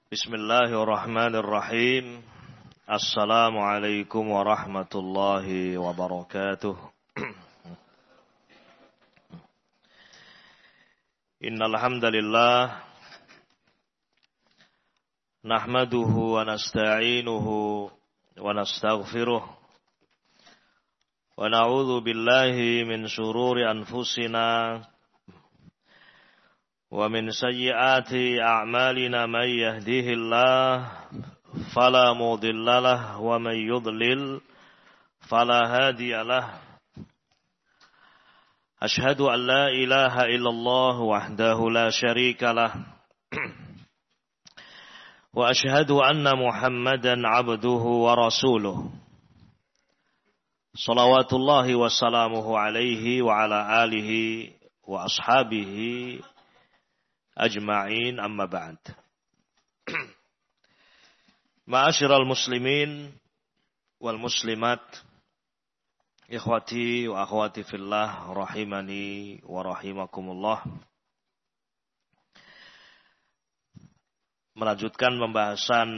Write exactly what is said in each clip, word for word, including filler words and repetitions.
Bismillahirrahmanirrahim. Assalamualaikum warahmatullahi wabarakatuh. Innal hamdalillah nahmaduhu wa nasta'inuhu wa nastaghfiruh wa na'udzu billahi min shururi anfusina wa min sayyiati a'malina may yahdihillahu fala mudilla lahu wa may yudlil fala hadiya lahu. Ashhadu an la ilaha illallah wahdahu la syarika lahu wa ashhadu anna Muhammadan 'abduhu wa rasuluhu. Shalawatullahi wa salamuhu alaihi wa ala alihi wa ashabihi ajma'in, amma ba'd. Ma'asyiral muslimin wal muslimat, ikhwati wa akhwati fillah, rahimani wa rahimakumullah. Melanjutkan pembahasan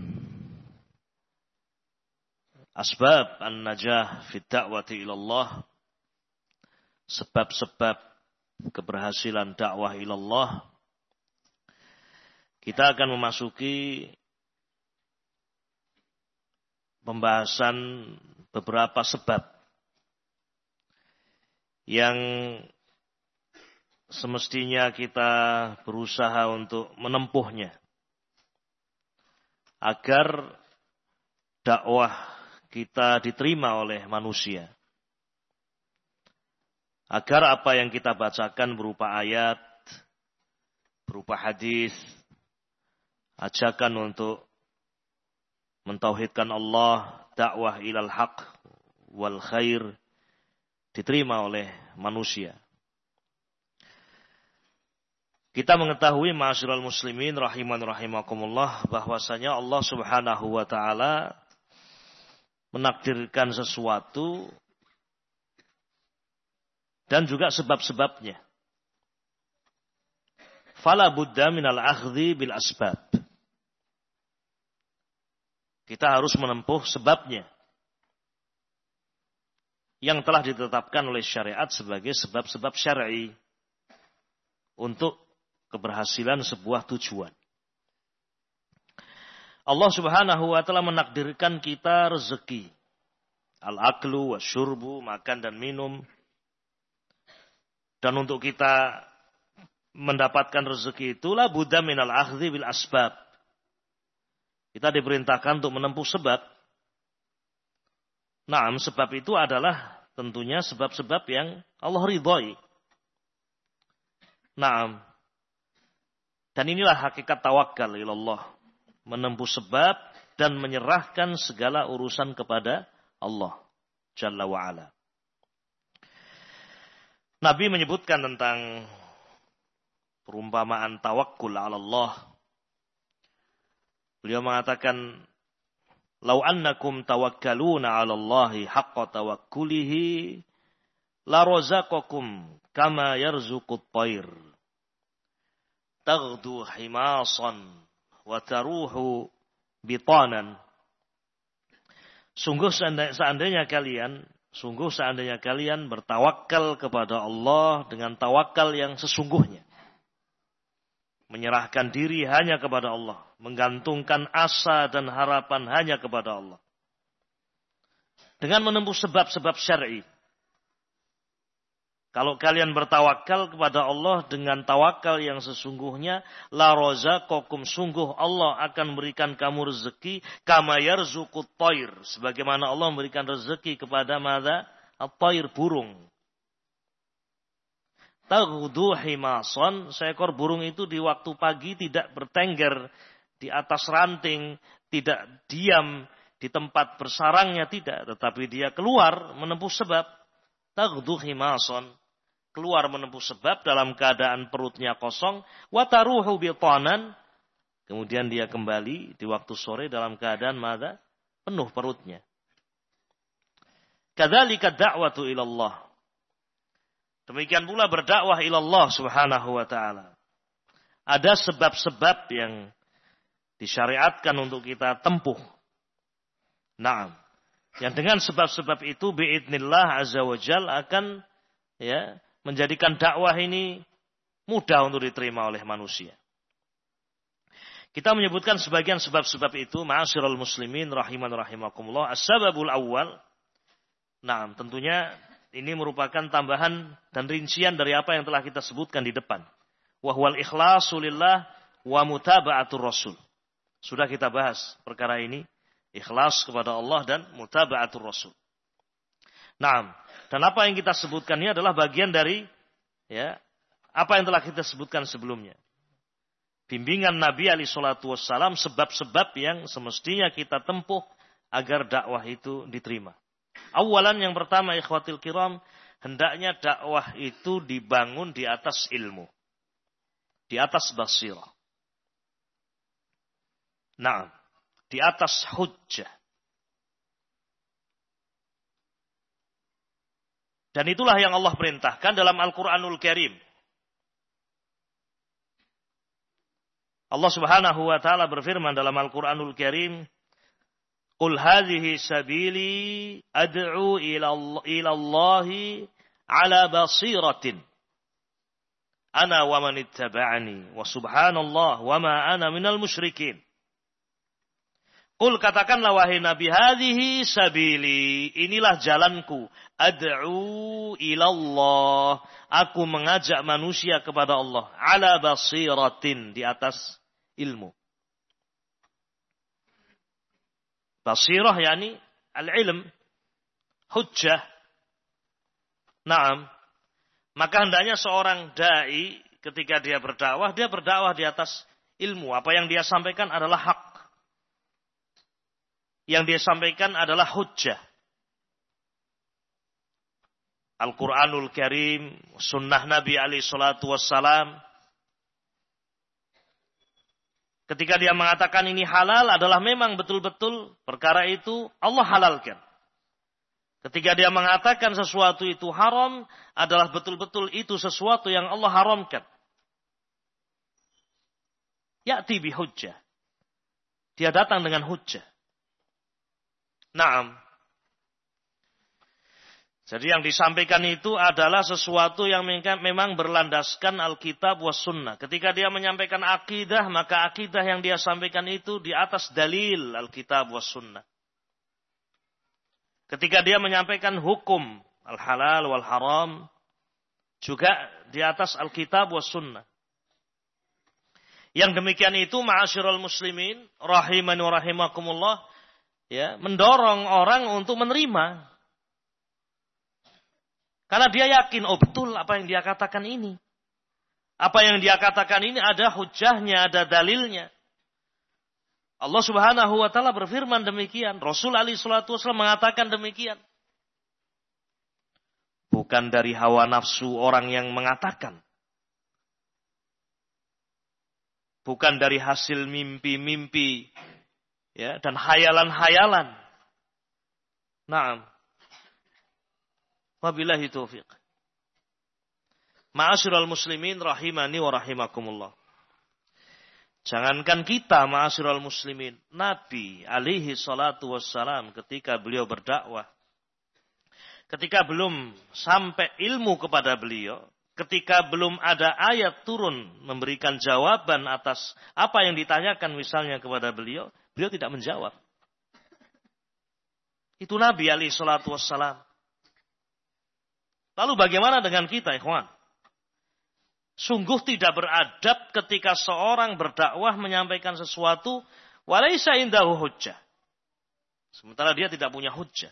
asbab an-najah fi da'wati ilallah, sebab-sebab keberhasilan dakwah ilallah. Kita akan memasuki pembahasan beberapa sebab yang semestinya kita berusaha untuk menempuhnya agar dakwah kita diterima oleh manusia, agar apa yang kita bacakan berupa ayat, berupa hadis, ajakan untuk mentauhidkan Allah, dakwah ilal haq wal khair, diterima oleh manusia. Kita mengetahui, ma'asyiral muslimin rahiman rahimakumullah, bahwasanya Allah Subhanahu wa taala menakdirkan sesuatu dan juga sebab-sebabnya. Fala budda minal akhdhi bil asbab. Kita harus menempuh sebabnya yang telah ditetapkan oleh syariat sebagai sebab-sebab syar'i untuk keberhasilan sebuah tujuan. Allah Subhanahu wa taala menakdirkan kita rezeki. Al-aklu wasyurbu, makan dan minum. Dan untuk kita mendapatkan rezeki itulah budda minal akhdhi bil asbab. Kita diperintahkan untuk menempuh sebab. Nah, sebab itu adalah tentunya sebab-sebab yang Allah ridhai. Nah, dan inilah hakikat tawakal ilallah. Menempuh sebab dan menyerahkan segala urusan kepada Allah Jalla wa'ala. Nabi menyebutkan tentang perumpamaan tawakkul ala Allah. Beliau mengatakan, "Lau annakum tawakkaluna 'ala Allahi haqqa tawakkulihi la razaqakum kama yarzuqut tayr. Taghdu himasan wa taruhu bitanan." Sungguh seandainya kalian, sungguh seandainya kalian bertawakal kepada Allah dengan tawakal yang sesungguhnya. Menyerahkan diri hanya kepada Allah. Menggantungkan asa dan harapan hanya kepada Allah. Dengan menempuh sebab-sebab syar'i. Kalau kalian bertawakal kepada Allah dengan tawakal yang sesungguhnya, la razaqakum, sungguh Allah akan memberikan kamu rezeki, kama yarzuqut tayr, sebagaimana Allah memberikan rezeki kepada madza? At-tayr, burung. Taghdu himasan, seekor burung itu di waktu pagi tidak bertengger di atas ranting, tidak diam di tempat bersarangnya, tidak, tetapi dia keluar menempuh sebab. Taghdu himasan, keluar menempuh sebab dalam keadaan perutnya kosong. Wa taruhu bitanan, kemudian dia kembali di waktu sore dalam keadaan madza? Penuh perutnya. Kadzalika da'watu ilallah. Demikian pula berdakwah ilallah subhanahu wa ta'ala. Ada sebab-sebab yang disyariatkan untuk kita tempuh. Naam. Yang dengan sebab-sebab itu biidznillah azza wa jalla akan ya menjadikan dakwah ini mudah untuk diterima oleh manusia. Kita menyebutkan sebagian sebab-sebab itu, ma'asyiral muslimin rahiman rahimakumullah. As-sababul awal. Nah, tentunya ini merupakan tambahan dan rincian dari apa yang telah kita sebutkan di depan. Wa huwal ikhlasu lillah wa mutaba'atur rasul. Sudah kita bahas perkara ini, ikhlas kepada Allah dan mutaba'atur rasul. Nah, dan apa yang kita sebutkan ini adalah bagian dari ya, apa yang telah kita sebutkan sebelumnya. Bimbingan Nabi alaihi salatu wassalam, sebab-sebab yang semestinya kita tempuh agar dakwah itu diterima. Awalan yang pertama ikhwatil kiram, hendaknya dakwah itu dibangun di atas ilmu. Di atas basirah. Nah, di atas hujjah. Dan itulah yang Allah perintahkan dalam Al-Quranul Karim. Allah Subhanahu wa taala berfirman dalam Al-Qur'anul Karim, "Qul hadhihi sabili ad'u ila Allahi ala basiratin ana wa man ittaba'ani wa subhanallah wa ma ana minal musyrikin." Qul, katakanlah wahai Nabi, hadhihi sabili, inilah jalanku, ad'u ila Allah, aku mengajak manusia kepada Allah, ala basiratin, di atas ilmu. Basirah yani al-ilm, hujjah. Naam. Maka hendaknya seorang dai ketika dia berdakwah, dia berdakwah di atas ilmu. Apa yang dia sampaikan adalah hak. Yang dia sampaikan adalah hujjah. Al-Quranul Karim, sunnah Nabi alaihi salatu wassalam. Ketika dia mengatakan ini halal adalah memang betul-betul perkara itu Allah halalkan. Ketika dia mengatakan sesuatu itu haram adalah betul-betul itu sesuatu yang Allah haramkan. Ya'ti bi hujjah. Dia datang dengan hujjah. Naam. Jadi yang disampaikan itu adalah sesuatu yang memang berlandaskan Alkitab was sunnah. Ketika dia menyampaikan akidah, maka akidah yang dia sampaikan itu di atas dalil Alkitab was sunnah. Ketika dia menyampaikan hukum al-halal wal haram, juga di atas Alkitab was sunnah. Yang demikian itu, ma'asyiral muslimin, rahimani wa rahimakumullah, ya, mendorong orang untuk menerima. Karena dia yakin, oh betul apa yang dia katakan ini. Apa yang dia katakan ini ada hujahnya, ada dalilnya. Allah Subhanahu wa taala berfirman demikian. Rasul alaihi salatu wasallam mengatakan demikian. Bukan dari hawa nafsu orang yang mengatakan. Bukan dari hasil mimpi-mimpi, ya, dan hayalan-hayalan. Naam. Wabillahi taufiq. Ma'asyiral muslimin rahimani wa rahimakumullah. Jangankan kita ma'asyiral muslimin, Nabi alaihi salatu wassalam ketika beliau berdakwah, ketika belum sampai ilmu kepada beliau, ketika belum ada ayat turun memberikan jawaban atas apa yang ditanyakan misalnya kepada beliau, beliau tidak menjawab. Itu Nabi alaihi salatu wassalam. Lalu bagaimana dengan kita, ikhwan? Sungguh tidak beradab ketika seorang berdakwah menyampaikan sesuatu walaisa indahu hujjah. Sementara dia tidak punya hujjah.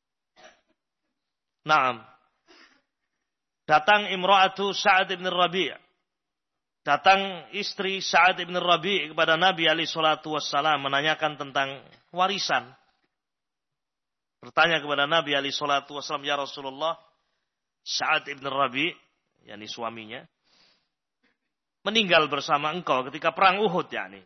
Naam. Datang imra'atu Sa'ad ibn Rabi'. Datang istri Sa'ad ibn Rabi' kepada Nabi alaihi salatu wassalam menanyakan tentang warisan. Bertanya kepada Nabi alaihi salatu wassalam, ya Rasulullah, Sa'ad ibn Rabi', yakni suaminya, meninggal bersama engkau ketika perang Uhud, yakni.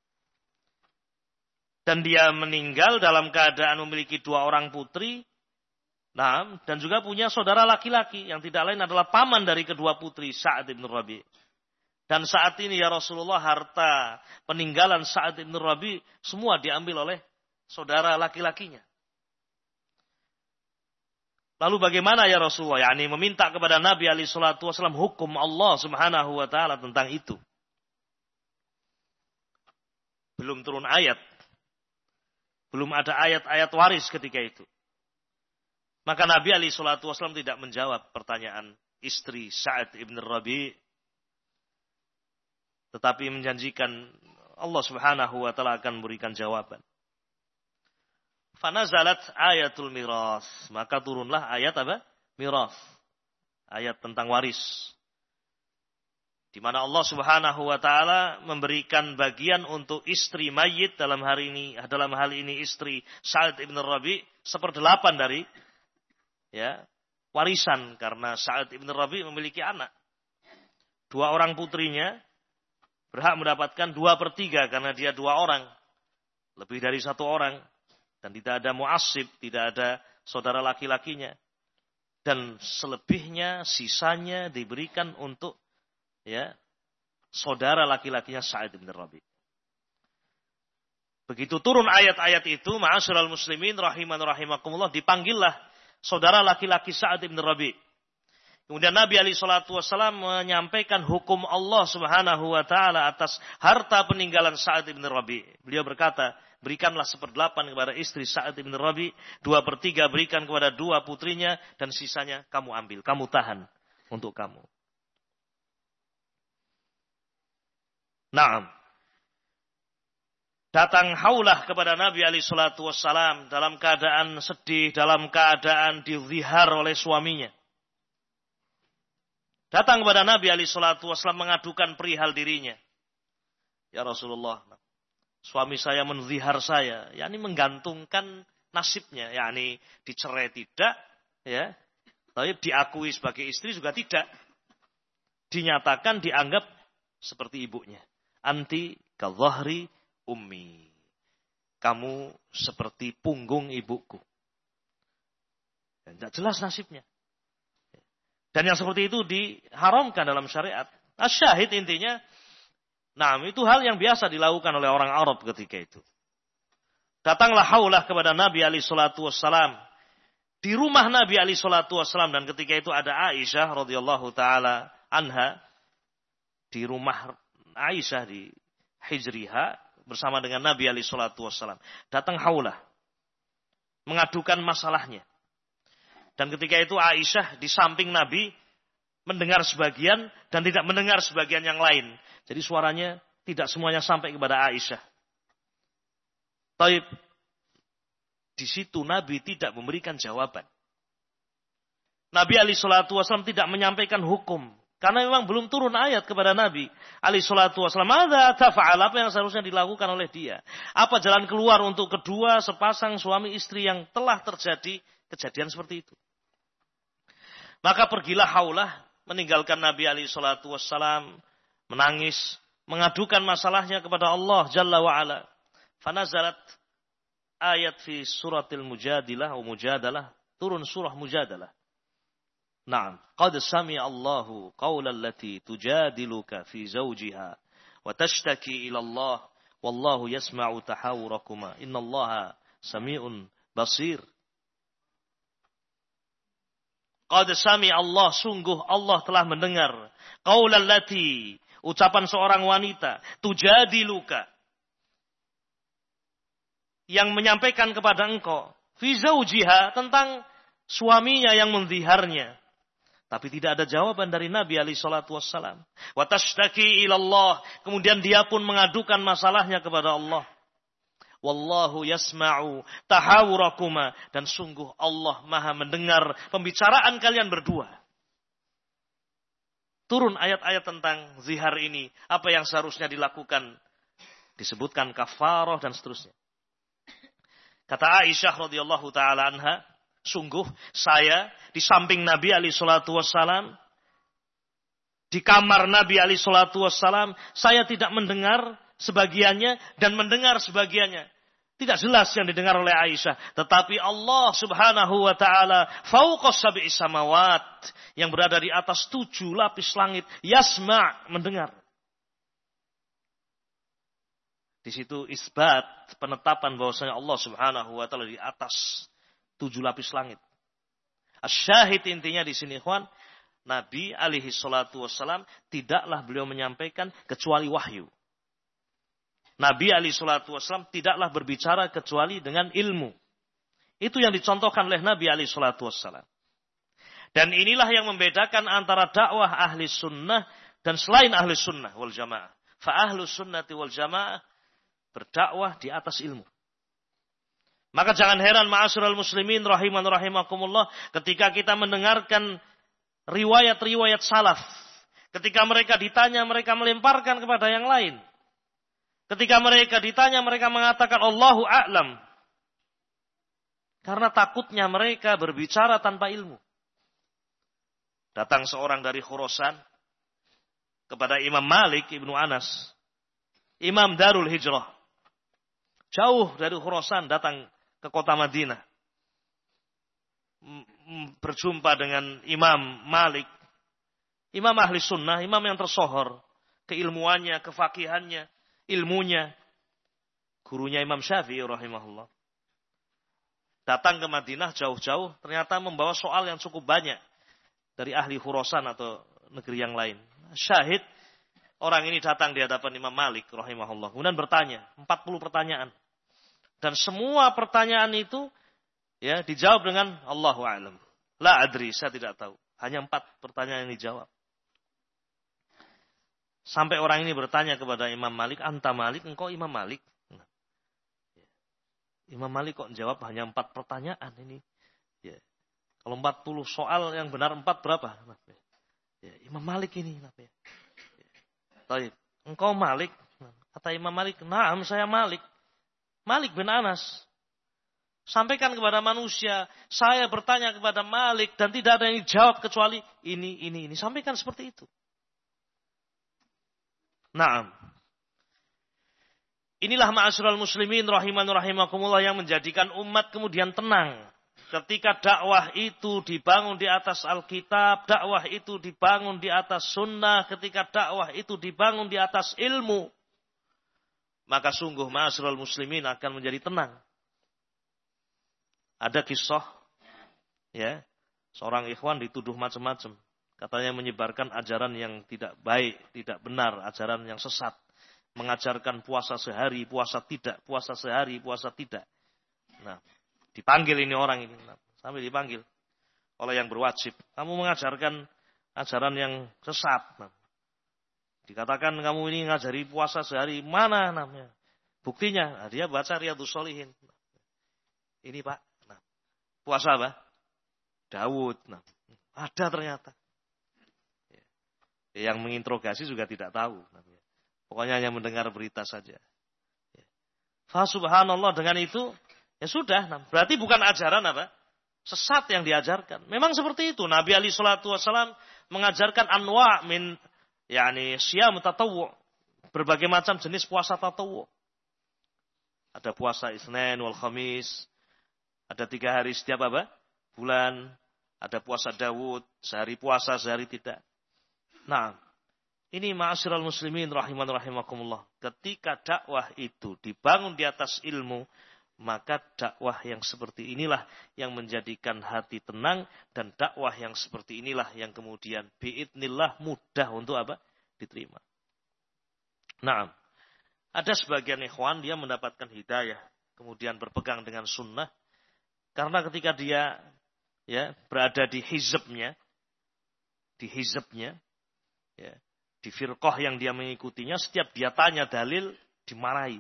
Dan dia meninggal dalam keadaan memiliki dua orang putri, nah, dan juga punya saudara laki-laki yang tidak lain adalah paman dari kedua putri Sa'ad ibn Rabi'. Dan saat ini ya Rasulullah, harta peninggalan Sa'ad ibn Rabi semua diambil oleh saudara laki-lakinya. Lalu bagaimana ya Rasulullah? Yani meminta kepada Nabi alaihi salatu wasallam hukum Allah subhanahu wa ta'ala tentang itu. Belum turun ayat. Belum ada ayat-ayat waris ketika itu. Maka Nabi alaihi salatu wasallam tidak menjawab pertanyaan istri Sa'ad ibn Rabi. Tetapi menjanjikan Allah subhanahu wa ta'ala akan memberikan jawaban. Fanazalat ayatul miras. Maka turunlah ayat apa? Miras. Ayat tentang waris. Di mana Allah subhanahu wa ta'ala memberikan bagian untuk istri mayit dalam hari ini, dalam hal ini istri Sa'ad ibn Rabi, seperdelapan dari ya warisan. Karena Sa'ad ibn Rabi memiliki anak. Dua orang putrinya berhak mendapatkan dua per tiga karena dia dua orang. Lebih dari satu orang. Dan tidak ada mu'assib, tidak ada saudara laki-lakinya. Dan selebihnya, sisanya diberikan untuk ya saudara laki-lakinya Sa'ad bin Rabi. Begitu turun ayat-ayat itu, ma'asyiral muslimin rahiman rahimakumullah, dipanggillah saudara laki-laki Sa'ad bin Rabi. Kemudian Nabi alaihi salatu wasallam menyampaikan hukum Allah subhanahu wa ta'ala atas harta peninggalan Sa'ad bin Rabi. Beliau berkata, berikanlah seperdelapan kepada istri Sa'ad bin Rabi, dua per tiga berikan kepada dua putrinya, dan sisanya kamu ambil, kamu tahan untuk kamu. Naam. Datang Haulah kepada Nabi alaihi salatu wassalam dalam keadaan sedih, dalam keadaan dizihar oleh suaminya. Datang kepada Nabi alaihi salatu wassalam mengadukan perihal dirinya. Ya Rasulullah, suami saya menzihar saya, yakni menggantungkan nasibnya, yakni dicerai tidak, ya, tapi diakui sebagai istri juga tidak. Dinyatakan dianggap seperti ibunya. Anti kadzahri ummi. Kamu seperti punggung ibuku. Dan tidak jelas nasibnya. Dan yang seperti itu diharamkan dalam syariat. Asyahid intinya, nah itu hal yang biasa dilakukan oleh orang Arab ketika itu. Datanglah Haulah kepada Nabi alaihi salatu wassalam. Di rumah Nabi alaihi salatu wassalam, dan ketika itu ada Aisyah radhiyallahu taala anha. Di rumah Aisyah di hijriha bersama dengan Nabi alaihi salatu wassalam. Datang Haulah mengadukan masalahnya. Dan ketika itu Aisyah di samping Nabi mendengar sebagian dan tidak mendengar sebagian yang lain. Jadi suaranya tidak semuanya sampai kepada Aisyah. Taib. Di situ Nabi tidak memberikan jawaban. Nabi alaihi salatu wasallam tidak menyampaikan hukum. Karena memang belum turun ayat kepada Nabi alaihi salatu wasallam. Madza tafa'al, apa yang seharusnya dilakukan oleh dia? Apa jalan keluar untuk kedua sepasang suami istri yang telah terjadi kejadian seperti itu? Maka pergilah Haulah meninggalkan Nabi alaihi salatu wassalam, menangis, mengadukan masalahnya kepada Allah Jalla wa'ala. Fanazalat ayat fi suratil mujadilah, atau mujadalah, turun surah mujadalah. Naam, qad sami'a Allahu qawlan lati tujadiluka fi zawjiha wa tashtaki ila Allah wallahu yasma'u tahawurakuma innallaha sami'un basir. Qad sami'a Allah, sungguh Allah telah mendengar qawlan lati, ucapan seorang wanita, tujadiluka, yang menyampaikan kepada engkau fi zawjiha, tentang suaminya yang menziharnya. Tapi tidak ada jawaban dari Nabi alaihi salatu wassalam. Wa tashtaki ila Allah, kemudian dia pun mengadukan masalahnya kepada Allah. Wallahu yasma'u tahawurakuma, dan sungguh Allah Maha mendengar pembicaraan kalian berdua. Turun ayat-ayat tentang zihar ini, apa yang seharusnya dilakukan, disebutkan kafarah dan seterusnya. Kata Aisyah radhiyallahu taala anha, sungguh saya di samping Nabi alaihi salatu wassalam, di kamar Nabi alaihi salatu wassalam, saya tidak mendengar sebagiannya dan mendengar sebagiannya. Tidak jelas yang didengar oleh Aisyah. Tetapi Allah subhanahu wa ta'ala fauqas sab'i samawat, yang berada di atas tujuh lapis langit, yasma', mendengar. Di situ isbat, penetapan bahwasanya Allah Subhanahu wa taala di atas tujuh lapis langit. Asyahid intinya di sini, ikhwan, Nabi alaihi salatu wassalam tidaklah beliau menyampaikan kecuali wahyu. Nabi alaihi salatu wassalam tidaklah berbicara kecuali dengan ilmu. Itu yang dicontohkan oleh Nabi alaihi salatu wassalam. Dan inilah yang membedakan antara dakwah ahli sunnah dan selain ahli sunnah wal jamaah. Fa ahlu sunnati wal jamaah berdakwah di atas ilmu. Maka jangan heran ma'asyiral muslimin rahiman rahimakumullah ketika kita mendengarkan riwayat-riwayat salaf. Ketika mereka ditanya, mereka melemparkan kepada yang lain. Ketika mereka ditanya, mereka mengatakan Allahu a'lam. Karena takutnya mereka berbicara tanpa ilmu. Datang seorang dari Khurasan kepada Imam Malik Ibnu Anas, Imam Darul Hijrah. Jauh dari Khurasan datang ke kota Madinah. Berjumpa dengan Imam Malik. Imam ahli sunnah, imam yang tersohor. Keilmuannya, kefakihannya, ilmunya. Gurunya Imam Syafi'i rahimahullah. Datang ke Madinah jauh-jauh, ternyata membawa soal yang cukup banyak. Dari ahli Khurasan atau negeri yang lain. Syahid, orang ini datang di hadapan Imam Malik rahimahullah. Kemudian bertanya, empat puluh pertanyaan. Dan semua pertanyaan itu ya dijawab dengan Allahu a'lam. La adri, saya tidak tahu. Hanya empat pertanyaan yang dijawab. Sampai orang ini bertanya kepada Imam Malik, anta Malik, engkau Imam Malik? Nah, ya. Imam Malik kok jawab hanya empat pertanyaan ini. Ya. Kalau empat puluh soal yang benar empat berapa? Nah, ya. Imam Malik ini. Nah, ya. Ya. Engkau Malik? Kata Imam Malik, naam saya Malik. Malik bin Anas. Sampaikan kepada manusia, saya bertanya kepada Malik dan tidak ada yang dijawab kecuali ini, ini, ini. Sampaikan seperti itu. Naam. Inilah ma'asyiral muslimin rahiman rahimakumullah yang menjadikan umat kemudian tenang. Ketika dakwah itu dibangun di atas Alkitab, dakwah itu dibangun di atas sunnah, ketika dakwah itu dibangun di atas ilmu, maka sungguh ma'asyiral muslimin akan menjadi tenang. Ada kisah, ya, seorang ikhwan dituduh macam-macam. Katanya menyebarkan ajaran yang tidak baik, tidak benar, ajaran yang sesat. Mengajarkan puasa sehari, puasa tidak, puasa sehari, puasa tidak. Nah, dipanggil ini orang ini. Nah, sampai dipanggil oleh yang berwajib. Kamu mengajarkan ajaran yang sesat. Nah, dikatakan kamu ini ngajari puasa sehari, mana namanya? Buktinya, nah, dia baca Riyadhus Shalihin. Ini Pak, nah, puasa apa? Daud. Nah, ada ternyata. Yang menginterogasi juga tidak tahu. Pokoknya hanya mendengar berita saja. Fa subhanallah, dengan itu, ya sudah. Nah, berarti bukan ajaran apa? Sesat yang diajarkan. Memang seperti itu. Nabi alaihi salatu wassalam mengajarkan anwa' min yakni siyam tatawwu', berbagai macam jenis puasa tatawwu'. Ada puasa Isnin wal Khamis, ada tiga hari setiap apa? Bulan, ada puasa Daud, sehari puasa, sehari tidak. Nah, ini ma'asyiral muslimin rahiman rahimakumullah. Ketika dakwah itu dibangun di atas ilmu, maka dakwah yang seperti inilah yang menjadikan hati tenang, dan dakwah yang seperti inilah yang kemudian biidznillah mudah untuk apa? Diterima. Nah, ada sebagian ikhwan dia mendapatkan hidayah, kemudian berpegang dengan sunnah, karena ketika dia ya berada di hizbnya, di hizbnya, ya, di firqah yang dia mengikutinya, setiap dia tanya dalil dimarahi.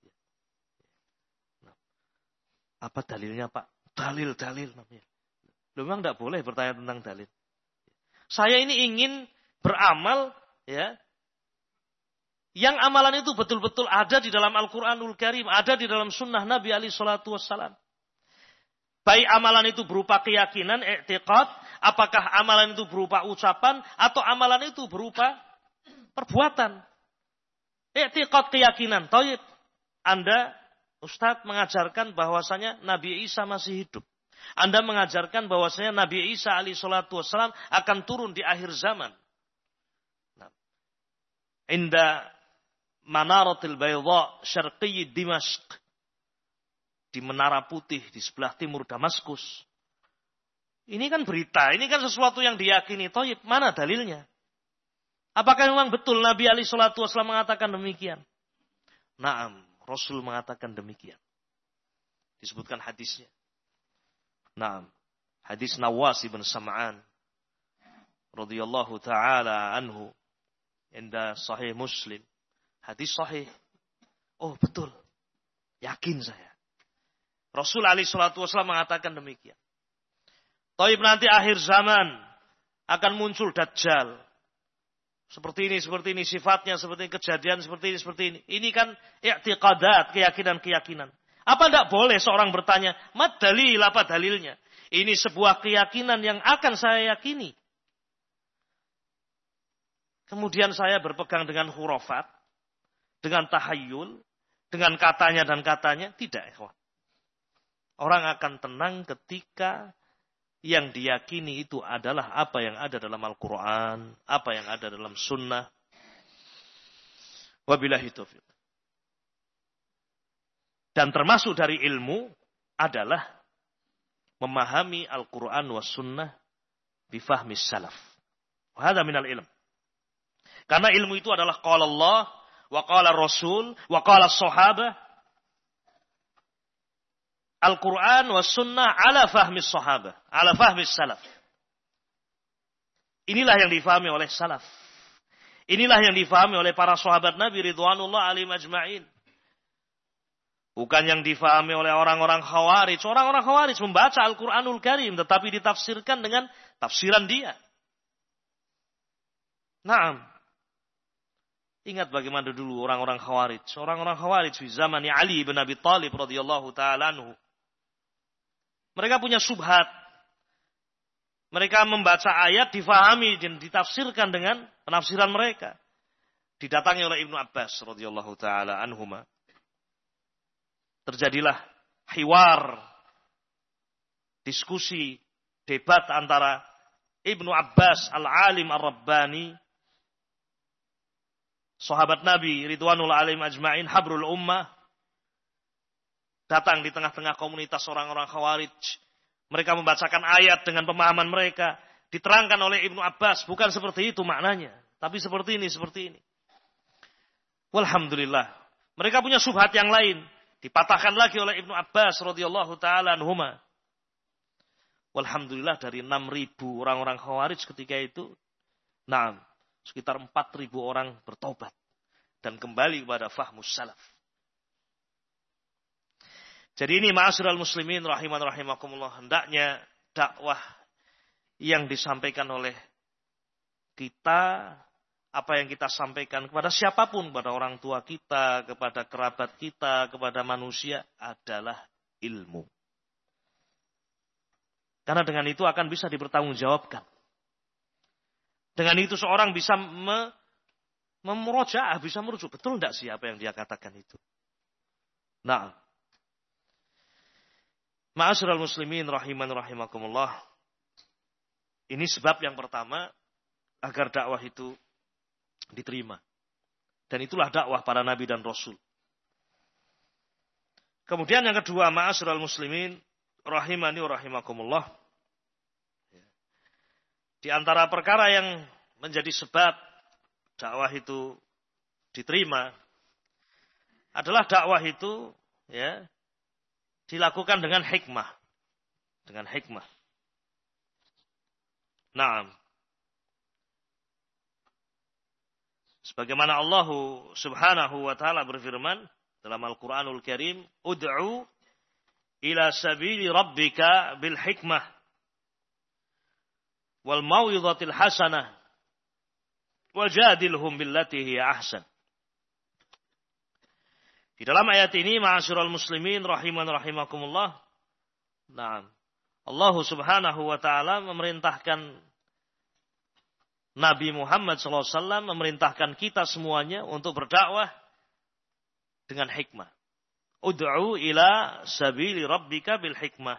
Nah, apa dalilnya Pak? Dalil, dalil namanya. Loh, memang tidak boleh bertanya tentang dalil. Saya ini ingin beramal, ya, yang amalan itu betul-betul ada di dalam Al-Quranul Karim, ada di dalam sunnah Nabi alaihi salatu wassalam. Baik amalan itu berupa keyakinan, i'tiqad, apakah amalan itu berupa ucapan, atau amalan itu berupa perbuatan. I'tiqad, keyakinan. Taib. Anda, Ustadz, mengajarkan bahwasanya Nabi Isa masih hidup. Anda mengajarkan bahwasanya Nabi Isa alaihi salatu wassalam akan turun di akhir zaman. Nah, Inda Manaratil Bayda Syarqi Dimashq. Di Menara Putih di sebelah timur Damaskus. Ini kan berita, ini kan sesuatu yang diyakini. Thayyib, mana dalilnya? Apakah memang betul Nabi alaihi salatu wasallam mengatakan demikian? Naam, Rasul mengatakan demikian. Disebutkan hadisnya. Naam, hadis Nawas bin Sam'an radhiyallahu taala anhu inda Sahih Muslim. Hadis sahih. Oh, betul. Yakin saya. Rasul alaihi salatu wasallam mengatakan demikian. Thayyib, nanti akhir zaman akan muncul Dajjal. Seperti ini, seperti ini sifatnya, seperti ini, kejadian seperti ini, seperti ini. Ini kan i'tiqadat, keyakinan-keyakinan. Apa tidak boleh seorang bertanya, "Mad dalil, apa dalilnya?" Ini sebuah keyakinan yang akan saya yakini. Kemudian saya berpegang dengan hurufat, dengan tahayyul, dengan katanya dan katanya. Tidak, ikhwan. Orang akan tenang ketika yang diyakini itu adalah apa yang ada dalam Al-Quran, apa yang ada dalam Sunnah. Wabillahi taufiq. Dan termasuk dari ilmu adalah memahami Al-Quran wa Sunnah bifahmi salaf. Wahada minal ilm. Karena ilmu itu adalah qala Allah, wa qala Rasul, wa qala Sahabah. Al-Quran wa Sunnah ala fahmi sahabah, ala fahmi salaf. Inilah yang difahami oleh salaf. Inilah yang difahami oleh para sahabat Nabi ridwanullah alaihim ajma'in. Bukan yang difahami oleh orang-orang Khawarij. Orang-orang Khawarij membaca Al-Quranul Karim tetapi ditafsirkan dengan tafsiran dia. Naam. Ingat bagaimana dulu orang-orang Khawarij. Orang-orang Khawarij di zaman Ali bin Abi Thalib radhiyallahu ta'ala anhu. Mereka punya subhat. Mereka membaca ayat, difahami dan ditafsirkan dengan penafsiran mereka. Didatangi oleh Ibnu Abbas radhiyallahu taala anhuma. Terjadilah hiwar, diskusi, debat antara Ibnu Abbas al-alim ar-rabbani, sahabat Nabi ridwanul alaihim ajma'in, habrul ummah, datang di tengah-tengah komunitas orang-orang Khawarij. Mereka membacakan ayat dengan pemahaman mereka. Diterangkan oleh Ibnu Abbas. Bukan seperti itu maknanya. Tapi seperti ini, seperti ini. Walhamdulillah. Mereka punya subhat yang lain. Dipatahkan lagi oleh Ibnu Abbas radhiyallahu ta'ala anhuma. Walhamdulillah dari enam ribu orang-orang Khawarij ketika itu. Nah, sekitar empat ribu orang bertobat. Dan kembali kepada fahmus salaf. Jadi ini ma'asyiral muslimin rahiman rahimakumullah, hendaknya dakwah yang disampaikan oleh kita, apa yang kita sampaikan kepada siapapun, kepada orang tua kita, kepada kerabat kita, kepada manusia adalah ilmu. Karena dengan itu akan bisa dipertanggungjawabkan. Dengan itu seorang bisa me, memurojaah, bisa merujuk betul tidak sih apa yang dia katakan itu. Nah, ma'asyiral muslimin rahiman rahimakumullah. Ini sebab yang pertama agar dakwah itu diterima. Dan itulah dakwah para nabi dan rasul. Kemudian yang kedua, ma'asyiral muslimin rahimani rahimakumullah. Di antara perkara yang menjadi sebab dakwah itu diterima adalah dakwah itu ya dilakukan dengan hikmah. Dengan hikmah. Naam. Sebagaimana Allah subhanahu wa ta'ala berfirman dalam Al-Quranul Karim, Ud'u ila sabili rabbika bil hikmah wal mawidhatil hasanah wajadilhum billati hiya ahsan. Di dalam ayat ini, ma'asyiral muslimin rahiman rahimakumullah. Nah, Allah Subhanahu wa taala memerintahkan Nabi Muhammad sallallahu alaihi wasallam, memerintahkan kita semuanya untuk berdakwah dengan hikmah. Ud'u ila sabili rabbika bil hikmah.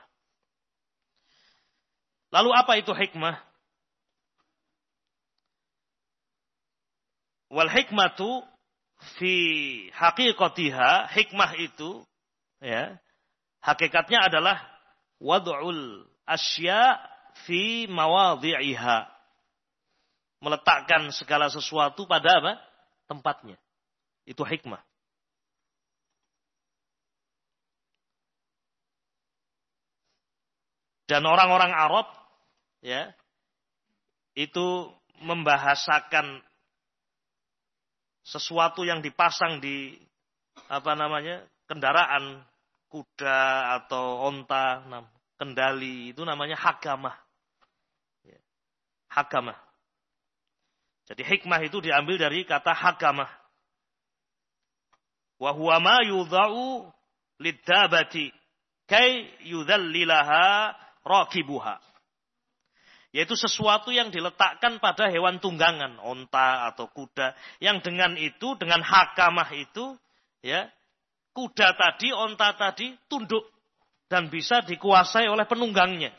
Lalu apa itu hikmah? Wal hikmatu fi haqiqatiha, hikmah itu ya, hakikatnya adalah wad'ul asya fi mawadhi'iha. Meletakkan segala sesuatu pada apa? Tempatnya. Itu hikmah. Dan orang-orang Arab ya, itu membahasakan sesuatu yang dipasang di apa namanya? Kendaraan kuda atau onta, kendali, itu namanya hakamah. Hakamah. Jadi hikmah itu diambil dari kata hakamah. Wa huwa ma yudha'u liddabati kay yudhallilaha rakibuha. Yaitu sesuatu yang diletakkan pada hewan tunggangan, onta atau kuda, yang dengan itu, dengan hakamah itu, ya, kuda tadi, onta tadi tunduk dan bisa dikuasai oleh penunggangnya.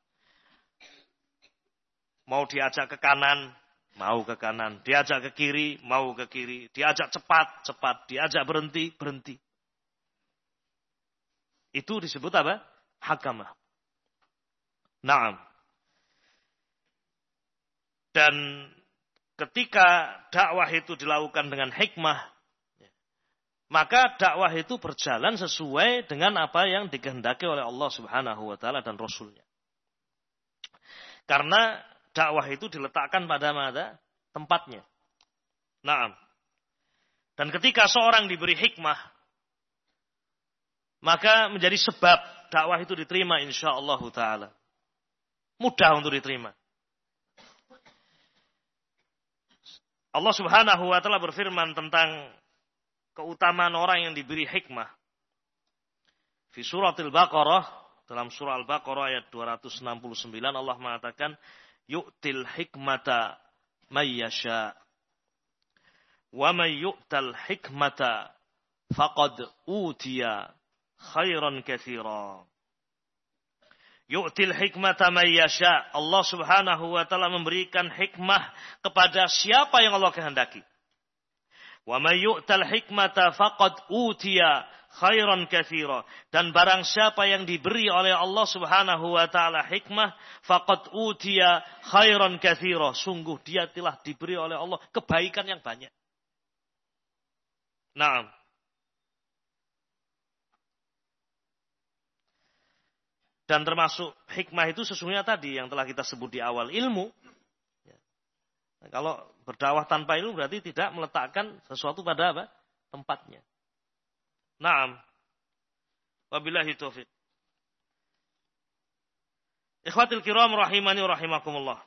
Mau diajak ke kanan, mau ke kanan. Diajak ke kiri, mau ke kiri. Diajak cepat, cepat. Diajak berhenti, berhenti. Itu disebut apa? Hakamah. Naam. Dan ketika dakwah itu dilakukan dengan hikmah, maka dakwah itu berjalan sesuai dengan apa yang dikehendaki oleh Allah Subhanahu wa taala dan Rasulnya. Karena dakwah itu diletakkan pada mana? Tempatnya. Naam. Dan ketika seorang diberi hikmah, maka menjadi sebab dakwah itu diterima insyaallah taala. Mudah untuk diterima. Allah Subhanahu wa taala berfirman tentang keutamaan orang yang diberi hikmah. Di surat Al-Baqarah, dalam surah Al-Baqarah ayat dua ratus enam puluh sembilan Allah mengatakan, yu'til hikmata may yasha. Wa may yu'tal hikmata faqad utiya khairan katsira. Yu'til hikmata may yasha. Allah Subhanahu wa taala memberikan hikmah kepada siapa yang Allah kehendaki. Wa may yu'tal hikmata faqad utiya khairan katsira. Dan barang siapa yang diberi oleh Allah Subhanahu wa taala hikmah, faqad utiya khairan katsira. Sungguh dia telah diberi oleh Allah kebaikan yang banyak. Naam. Dan termasuk hikmah itu sesungguhnya tadi yang telah kita sebut di awal, ilmu. Nah, kalau berdakwah tanpa ilmu berarti tidak meletakkan sesuatu pada apa? Tempatnya. Naam. Wabillahi taufiq. Ikhwatil kiram rahimani rahimakumullah.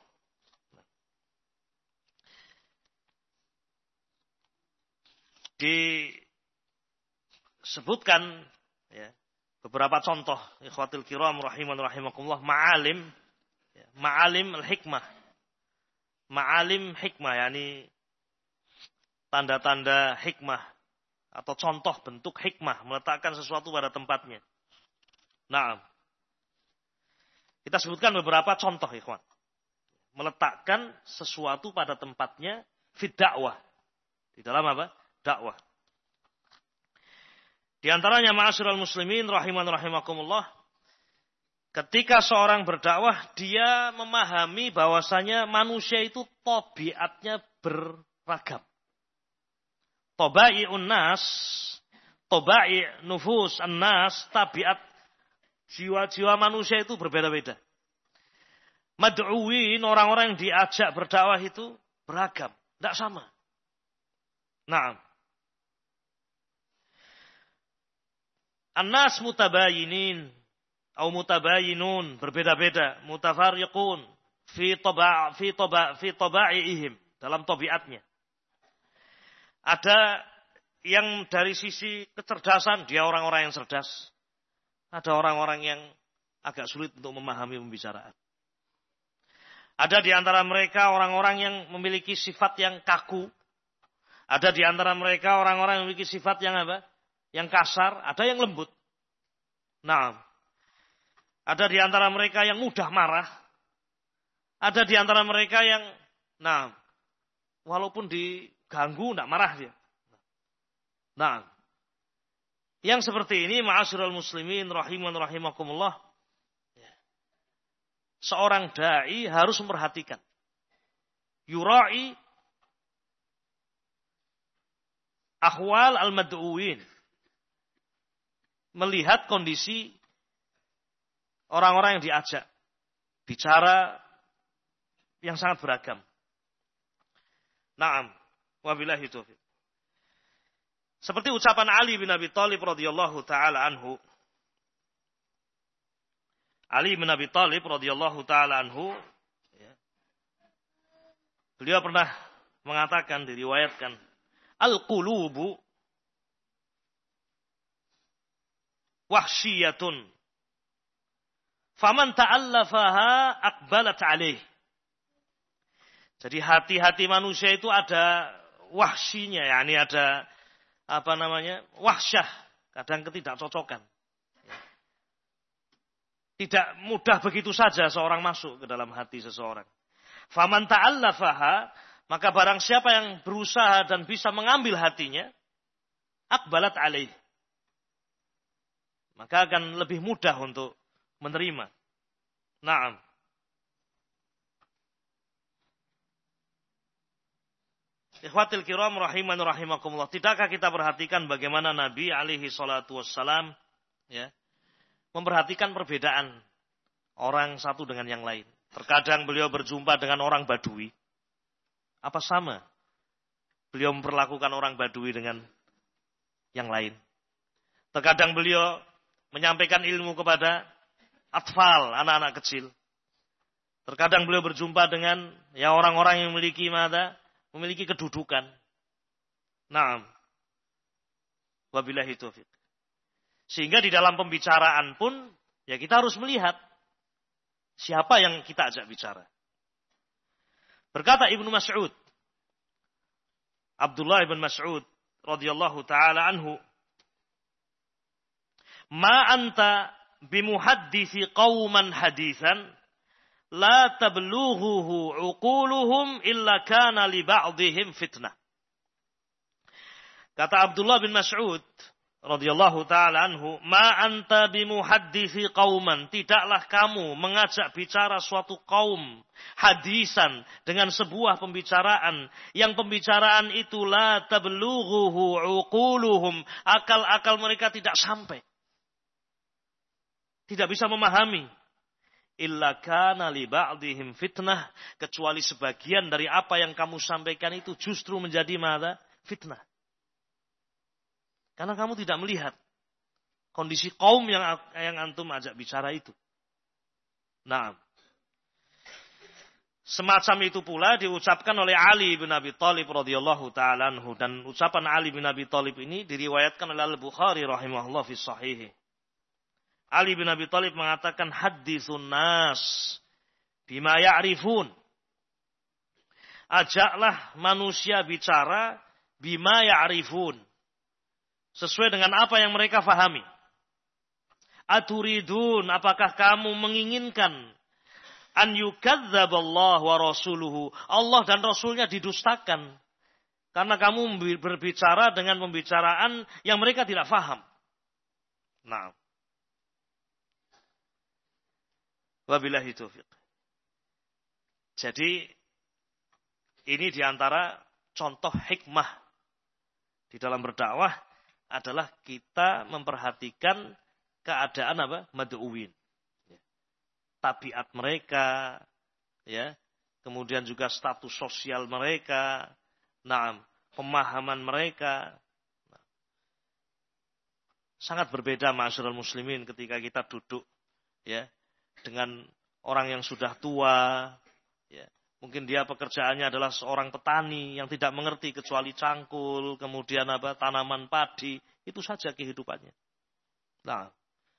Disebutkan ya, beberapa contoh ikhwatil kiram rahiman rahimakumullah ma'alim ya, ma'alim al-hikmah. Ma'alim hikmah yakni tanda-tanda hikmah atau contoh bentuk hikmah meletakkan sesuatu pada tempatnya. Nah, kita sebutkan beberapa contoh ikhwan. Meletakkan sesuatu pada tempatnya fi dakwah. Di dalam apa? Dakwah. Di antaranya ma'asyiral muslimin rahiman rahimakumullah, ketika seorang berdakwah dia memahami bahwasanya manusia itu tabiatnya beragam. Tabai'un nas, tabai' nufus an-nas, tabiat jiwa-jiwa manusia itu berbeda-beda. Mad'uwin, orang-orang yang diajak berdakwah itu beragam, tidak sama. Naam. An-nas mutabayinin atau mutabayinun, berbeda-beda, mutafarriqun fi taba' fi taba' fi taba'ihim, dalam tabiatnya. Ada yang dari sisi kecerdasan dia orang-orang yang cerdas. Ada orang-orang yang agak sulit untuk memahami pembicaraan. Ada di antara mereka orang-orang yang memiliki sifat yang kaku. Ada di antara mereka orang-orang yang memiliki sifat yang apa? Yang kasar, ada yang lembut. Nah, ada di antara mereka yang mudah marah. Ada di antara mereka yang, nah, walaupun diganggu, tidak marah dia. Nah, yang seperti ini ma'asyiral muslimin rahiman rahimakumullah, seorang dai harus memperhatikan. Yura'i ahwal al-mad'uwin. Melihat kondisi orang-orang yang diajak bicara yang sangat beragam. Naam, wabillahi taufiq. Seperti ucapan Ali bin Abi Thalib radhiyallahu taala anhu. Ali bin Abi Thalib radhiyallahu taala anhu, ya, beliau pernah mengatakan, diriwayatkan, al-qulubu wahsyiyatun faman ta'allafaha aqbalat alaih. Jadi hati-hati manusia itu ada wahsyinya, yakni ada apa namanya? Wahsyah, kadang ketidakcocokan. Tidak mudah begitu saja seorang masuk ke dalam hati seseorang. Faman ta'allafaha, maka barang siapa yang berusaha dan bisa mengambil hatinya, aqbalat alaih, maka akan lebih mudah untuk menerima. Naam. Ikhwatil kiram rahiman rahimakumullah. Tidakkah kita perhatikan bagaimana Nabi alaihi salatu wassalam, ya, memperhatikan perbedaan orang satu dengan yang lain. Terkadang beliau berjumpa dengan orang Badui. Apa sama beliau memperlakukan orang Badui dengan yang lain? Terkadang beliau menyampaikan ilmu kepada atfal, anak-anak kecil. Terkadang beliau berjumpa dengan ya orang-orang yang memiliki mata, memiliki kedudukan. Naam. Wabillahi taufiq. Sehingga di dalam pembicaraan pun ya kita harus melihat siapa yang kita ajak bicara. Berkata Ibnu Mas'ud, Abdullah ibn Mas'ud radhiyallahu taala anhu, "Ma anta bimuhadditsi qauman haditsan la tablughuhu uquluhum illa kana li ba'dihim fitnah." Kata Abdullah bin Mas'ud radhiyallahu taala anhu, "Ma anta bimuhadditsi qauman," tidaklah kamu mengajak bicara suatu kaum hadisan dengan sebuah pembicaraan yang pembicaraan itu la tablughuhu uquluhum, akal-akal mereka tidak sampai, tidak bisa memahami, illa kana li ba'dihim fitnah, kecuali sebagian dari apa yang kamu sampaikan itu justru menjadi mada? Fitnah. Karena kamu tidak melihat kondisi kaum yang yang antum ajak bicara itu. Nah, semacam itu pula diucapkan oleh Ali bin Abi Thalib radhiyallahu taala anhu, dan ucapan Ali bin Abi Thalib ini diriwayatkan oleh Al-Bukhari rahimahullah fi sahih. Ali bin Abi Thalib mengatakan, haditsun nas bima ya'rifun. Ajaklah manusia bicara bima ya'rifun, sesuai dengan apa yang mereka fahami. Aturidun, apakah kamu menginginkan an yukadzdzaballahu wa rasuluhu, Allah dan Rasulnya didustakan karena kamu berbicara dengan pembicaraan yang mereka tidak faham. Nah, wabillahi taufiq. Jadi ini diantara contoh hikmah di dalam berdakwah adalah kita memperhatikan keadaan apa? Mad'uwin. Ya. Tabiat mereka, ya. Kemudian juga status sosial mereka, nah, pemahaman mereka. Nah. Sangat berbeda ma'asyiral muslimin ketika kita duduk, ya, dengan orang yang sudah tua, ya. Mungkin dia pekerjaannya adalah seorang petani yang tidak mengerti kecuali cangkul, kemudian apa, tanaman padi, itu saja kehidupannya. Nah,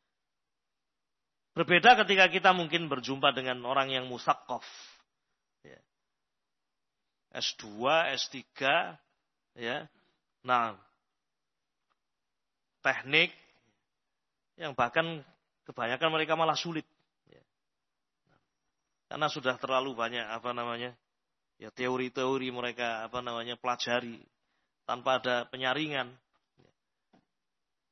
berbeda ketika kita mungkin berjumpa dengan orang yang musaqqaf, ya. S dua, S tiga, ya. Nah, teknik yang bahkan kebanyakan mereka malah sulit. Karena sudah terlalu banyak apa namanya, ya, teori-teori mereka apa namanya pelajari tanpa ada penyaringan.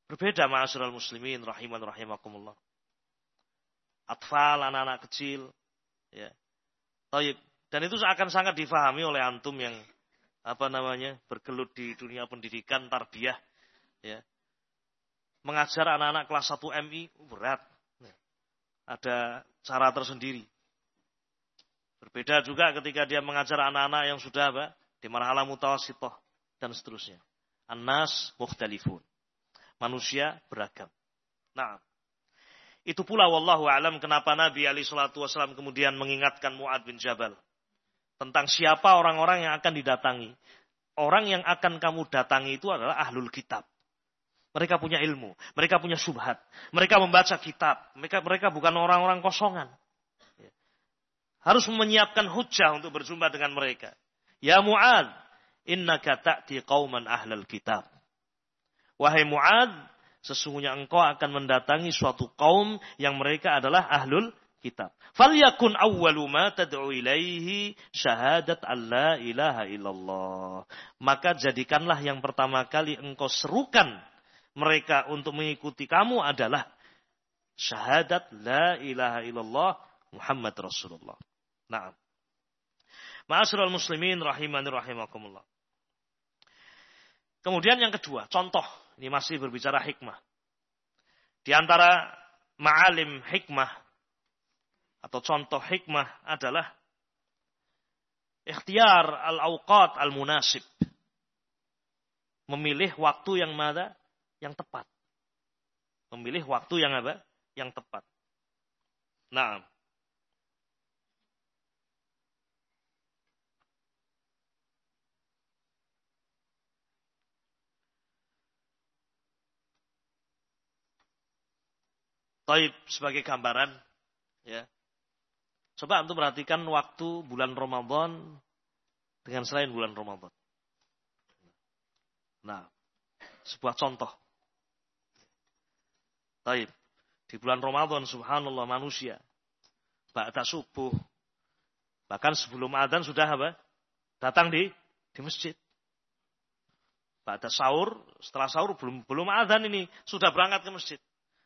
Berbeda ma'asyiral muslimin rahiman rahimakumullah. Atfal, anak-anak kecil, ya. Taib. Dan itu akan sangat difahami oleh antum yang apa namanya bergelut di dunia pendidikan tarbiyah, ya. Mengajar anak-anak kelas satu M I berat. Ada cara tersendiri. Berbeda juga ketika dia mengajar anak-anak yang sudah apa? Di marhalah mutawassithah dan seterusnya. An-nas mukhtalifun. Manusia beragam. Nah, itu pula wallahu alam kenapa Nabi alaihi salatu wasallam kemudian mengingatkan Mu'adz bin Jabal tentang siapa orang-orang yang akan didatangi. Orang yang akan kamu datangi itu adalah ahlul kitab. Mereka punya ilmu, mereka punya syubhat, mereka membaca kitab, mereka mereka bukan orang-orang kosongan. Harus menyiapkan hujjah untuk berjumpa dengan mereka. Ya Mu'adz, innaka ta'ti qauman ahlal kitab. Wahai Mu'adz, sesungguhnya engkau akan mendatangi suatu kaum yang mereka adalah ahlul kitab. Falyakun awwalu ma tad'u ilaihi syahadat alla ilaha illallah. Maka jadikanlah yang pertama kali engkau serukan mereka untuk mengikuti kamu adalah syahadat la ilaha illallah Muhammad Rasulullah. Naam. Ma'asyiral muslimin rahimani rahimakumullah. Kemudian yang kedua, contoh. Ini masih berbicara hikmah. Di antara ma'alim hikmah atau contoh hikmah adalah ikhtiyar al-awqat al-munasib. Memilih waktu yang mana? Yang tepat. Memilih waktu yang apa? Yang tepat. Nah. Taib sebagai gambaran. Ya. Coba antum perhatikan waktu bulan Ramadan dengan selain bulan Ramadan. Nah. Sebuah contoh. Taib. Di bulan Ramadan, subhanallah, manusia. Ba'da subuh. Bahkan sebelum adzan sudah apa? Datang di di masjid. Ba'da sahur, setelah sahur belum belum adzan ini. Sudah berangkat ke masjid.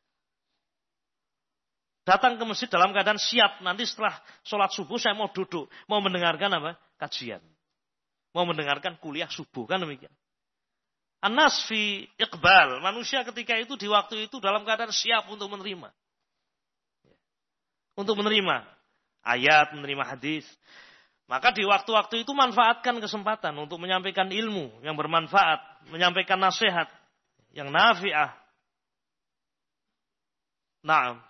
Datang ke masjid dalam keadaan siap. Nanti setelah sholat subuh saya mau duduk. Mau mendengarkan apa? Kajian. Mau mendengarkan kuliah subuh. Kan demikian. An-nas fi iqbal. Manusia ketika itu di waktu itu dalam keadaan siap untuk menerima. Untuk menerima ayat, menerima hadis. Maka di waktu-waktu itu manfaatkan kesempatan untuk menyampaikan ilmu yang bermanfaat. Menyampaikan nasihat yang nafi'ah. Naam.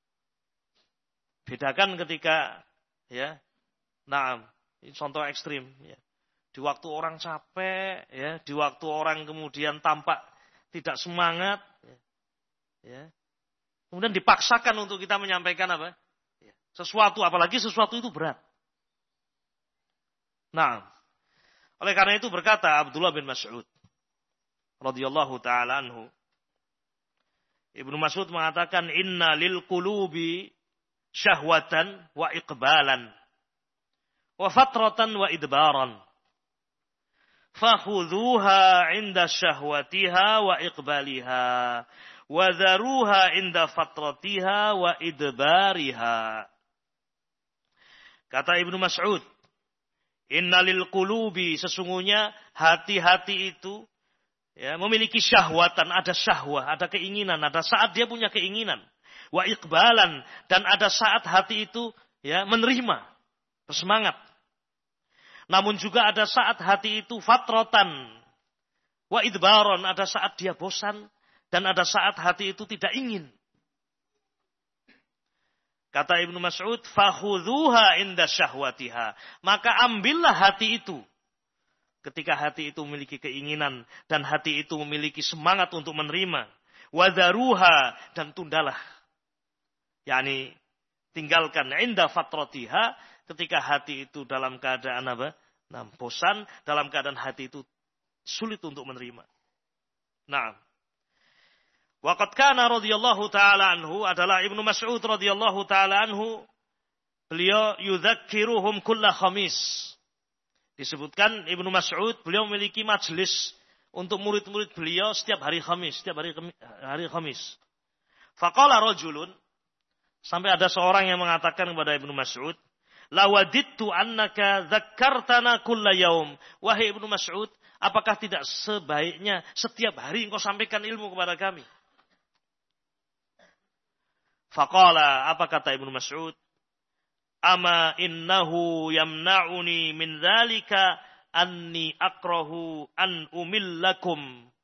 Bedakan ketika, ya, naam. Ini contoh ekstrim, ya. Di waktu orang capek, ya, di waktu orang kemudian tampak tidak semangat, ya, ya. Kemudian dipaksakan untuk kita menyampaikan apa? Ya, sesuatu, apalagi sesuatu itu berat. Nah, oleh karena itu berkata Abdullah bin Mas'ud, radhiyallahu taala anhu, Ibnu Mas'ud mengatakan, Inna lil qulubi syahwatan wa iqbalan, wa fatratan wa idbaran. Fakhudhuha inda syahwatiha wa iqbaliha wa dharuha inda fatratiha wa idbariha. Kata Ibnu Mas'ud, innalil qulubi, sesungguhnya hati-hati itu ya, memiliki syahwatan, ada syahwah, ada keinginan, ada saat dia punya keinginan. Wa iqbalan, dan ada saat hati itu ya menerima, bersemangat. Namun juga ada saat hati itu fatrotan. Wa idbaron, ada saat dia bosan. Dan ada saat hati itu tidak ingin. Kata Ibnu Mas'ud, fakhudhuha inda syahwatiha. Maka ambillah hati itu. Ketika hati itu memiliki keinginan. Dan hati itu memiliki semangat untuk menerima. Wadharuha, dan tundalah. Yani tinggalkan inda fatrotiha. Ketika hati itu dalam keadaan apa? Nah, bosan, dalam keadaan hati itu sulit untuk menerima. Nah, waqad kana radhiyallahu taala anhu, adalah Ibnu Mas'ud radhiyallahu taala anhu, beliau yudzakiruhum kulla khamis. Disebutkan Ibnu Mas'ud beliau memiliki majelis untuk murid-murid beliau setiap hari Khamis, setiap hari hari Khamis. Faqala rajulun, sampai ada seorang yang mengatakan kepada Ibnu Mas'ud, lawadittu annaka dzakkartana kulla yaum. Wahai Ibnu Mas'ud, apakah tidak sebaiknya setiap hari engkau sampaikan ilmu kepada kami? Faqala, apa kata Ibnu Mas'ud? Ama innahu yamna'uni min dzalika anni akrahu an umillakum.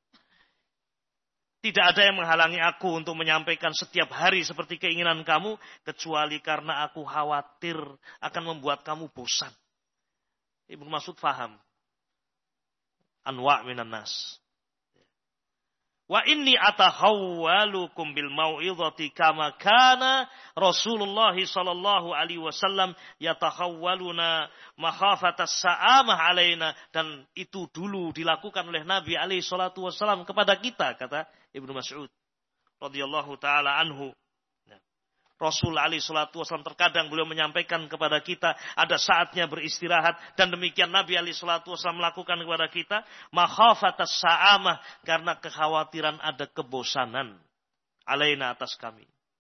Tidak ada yang menghalangi aku untuk menyampaikan setiap hari seperti keinginan kamu, kecuali karena aku khawatir akan membuat kamu bosan. Ibnu Mas'ud faham. Anwa' minan nas. Wa inni atakhawwalukum bil mau'izati kama kana Rasulullah sallallahu alaihi wasallam yatakhawwaluna makhafatas sa'amah alaina, dan itu dulu dilakukan oleh Nabi alaihi salatu wasallam kepada kita, kata Ibnu Mas'ud radhiyallahu taala anhu. Rasul alaihi salatu wasallam terkadang beliau menyampaikan kepada kita ada saatnya beristirahat, dan demikian Nabi alaihi salatu wasallam melakukan kepada kita makhafatas sa'amah, karena kekhawatiran ada kebosanan alaina atas kami.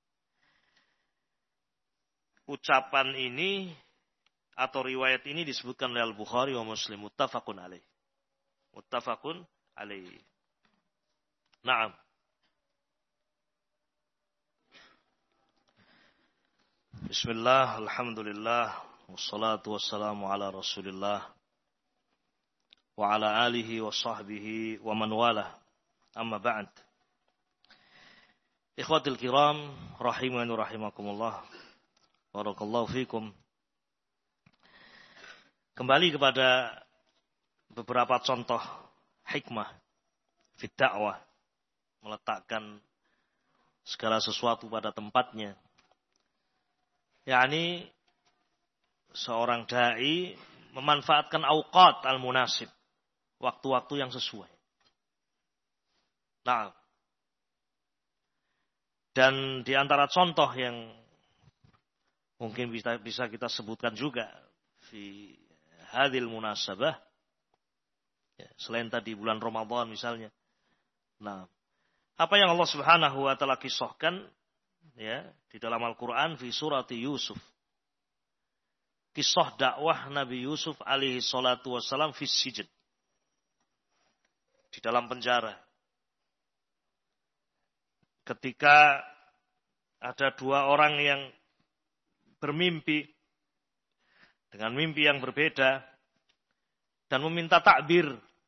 Ucapan ini atau riwayat ini disebutkan oleh Al-Bukhari wa Muslim, muttafaqun alaih. Muttafaqun alaih. Naam. Bismillah, alhamdulillah, wassalatu wassalamu ala rasulillah, wa ala alihi wa sahbihi wa man walah, amma ba'd. Ikhwatil kiram, rahimani rahimakumullah, barakallahu fikum. Kembali kepada beberapa contoh hikmah fit da'wah, meletakkan segala sesuatu pada tempatnya. yakni seorang dai memanfaatkan auqat al-munasib, waktu-waktu yang sesuai. Nah, dan di antara contoh yang mungkin bisa bisa kita sebutkan juga fi hadil munasabah, ya, selain tadi bulan Ramadan misalnya. Nah, apa yang Allah Subhanahu wa taala kisahkan ya di dalam Al-Qur'an fi surati Yusuf. Kisah dakwah Nabi Yusuf alaihi salatu wassalam fi sijn. Di dalam penjara. Ketika ada dua orang yang bermimpi dengan mimpi yang berbeda dan meminta takbir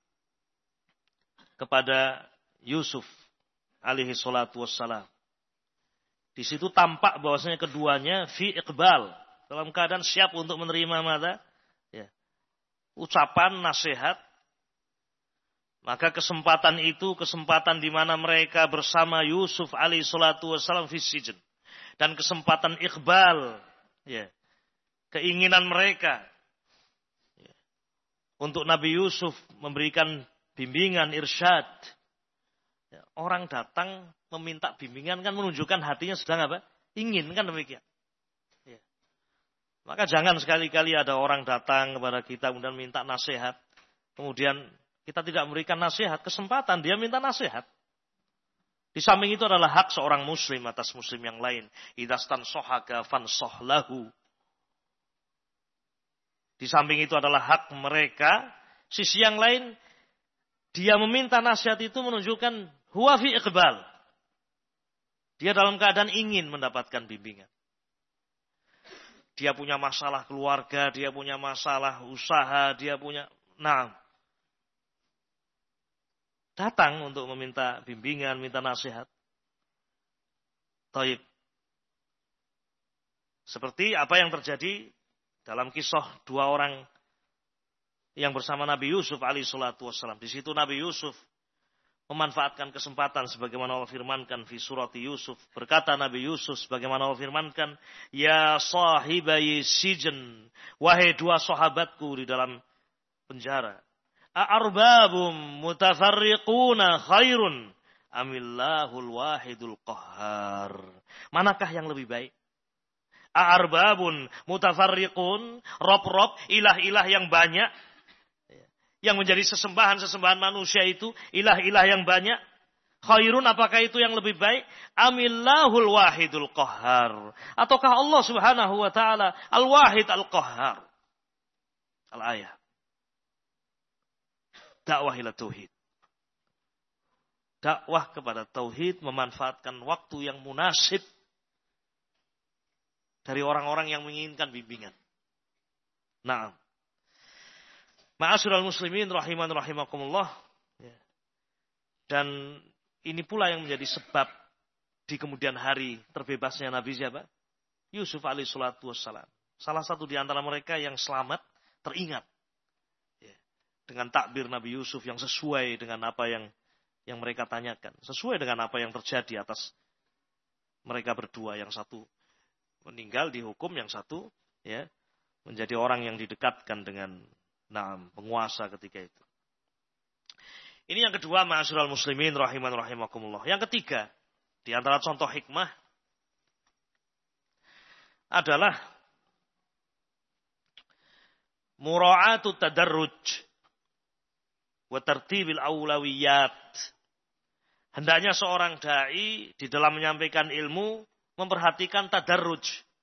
kepada Yusuf alaihi salatu wassalam. Di situ tampak bahwasanya keduanya fi iqbal, dalam keadaan siap untuk menerima mata, ya, ucapan nasihat. Maka kesempatan itu kesempatan di mana mereka bersama Yusuf alaihi salatu wassalam fi sijn, dan kesempatan iqbal, ya, keinginan mereka ya, untuk Nabi Yusuf memberikan bimbingan irsyad. Ya, orang datang meminta bimbingan kan menunjukkan hatinya sedang apa? Ingin, kan demikian. Ya. Maka jangan sekali-kali ada orang datang kepada kita kemudian minta nasihat, kemudian kita tidak memberikan nasihat, kesempatan dia minta nasihat. Di samping itu adalah hak seorang muslim atas muslim yang lain. Idastan sohaka fansoh lahu. Di samping itu adalah hak mereka. Sisi yang lain, dia meminta nasihat itu menunjukkan huwa fi iqbal. Dia dalam keadaan ingin mendapatkan bimbingan. Dia punya masalah keluarga, dia punya masalah usaha, dia punya... Nah, datang untuk meminta bimbingan, minta nasihat. Taib. Seperti apa yang terjadi dalam kisah dua orang yang bersama Nabi Yusuf alaihi salatu wassalam. Di situ Nabi Yusuf memanfaatkan kesempatan sebagaimana Allah firmankan fi surati Yusuf. Berkata Nabi Yusuf sebagaimana Allah firmankan, ya sahibai sijn, wahai dua sahabatku di dalam penjara. A'arbabum mutafarriquna khairun amillahul wahidul qahhar. Manakah yang lebih baik? A'arbabun mutafarriqun, rob-rob, ilah-ilah yang banyak, yang menjadi sesembahan-sesembahan manusia itu, ilah-ilah yang banyak, khairun, apakah itu yang lebih baik? Amillahul wahidul qahhar. Ataukah Allah subhanahu wa ta'ala al-wahid al-qahhar? Al-ayah. Dakwah ila tauhid. Dakwah kepada tauhid memanfaatkan waktu yang munasib dari orang-orang yang menginginkan bimbingan. Naam. Ma'asyiral muslimin rahiman rahimakumullah. Dan ini pula yang menjadi sebab di kemudian hari terbebasnya Nabi siapa? Yusuf alaihi salatu wassalam. Salah satu di antara mereka yang selamat teringat dengan takbir Nabi Yusuf yang sesuai dengan apa yang yang mereka tanyakan, sesuai dengan apa yang terjadi atas mereka berdua. Yang satu meninggal dihukum, yang satu ya menjadi orang yang didekatkan dengan nah, penguasa ketika itu. Ini yang kedua, ma'asyiral muslimin rahiman rahimakumullah. Yang ketiga, di antara contoh hikmah adalah mura'atu tadarruj wa tartibil awlawiyat. Hendaknya seorang dai di dalam menyampaikan ilmu memperhatikan tadarruj.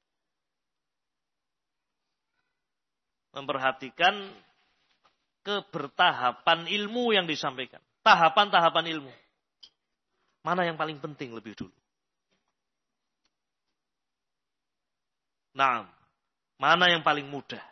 Memperhatikan kebertahapan ilmu yang disampaikan. Tahapan-tahapan ilmu. Mana yang paling penting lebih dulu? Nah, mana yang paling mudah?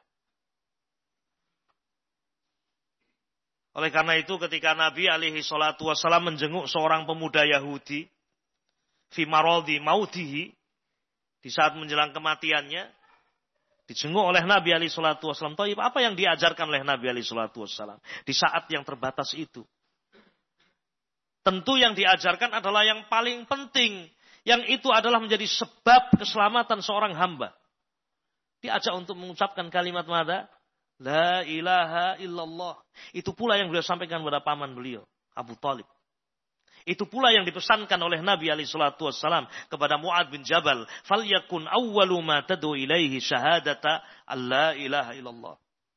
Oleh karena itu ketika Nabi alaihi salatu wassalam menjenguk seorang pemuda Yahudi fi maradi mautihi, di saat menjelang kematiannya, dijenguk oleh Nabi alaihi salatu wassalam. Thayyib, apa yang diajarkan oleh Nabi alaihi salatu wassalam di saat yang terbatas itu? Tentu yang diajarkan adalah yang paling penting, yang itu adalah menjadi sebab keselamatan seorang hamba. Diajak untuk mengucapkan kalimat mada? La ilaha illallah. Itu pula yang beliau sampaikan kepada paman beliau, Abu Thalib. Itu pula yang dipesankan oleh Nabi alaihi salatu wassalam kepada Mu'ad bin Jabal. Falyakun awwalu ma tad'u ilaihi syahadata alla ilaha illallah.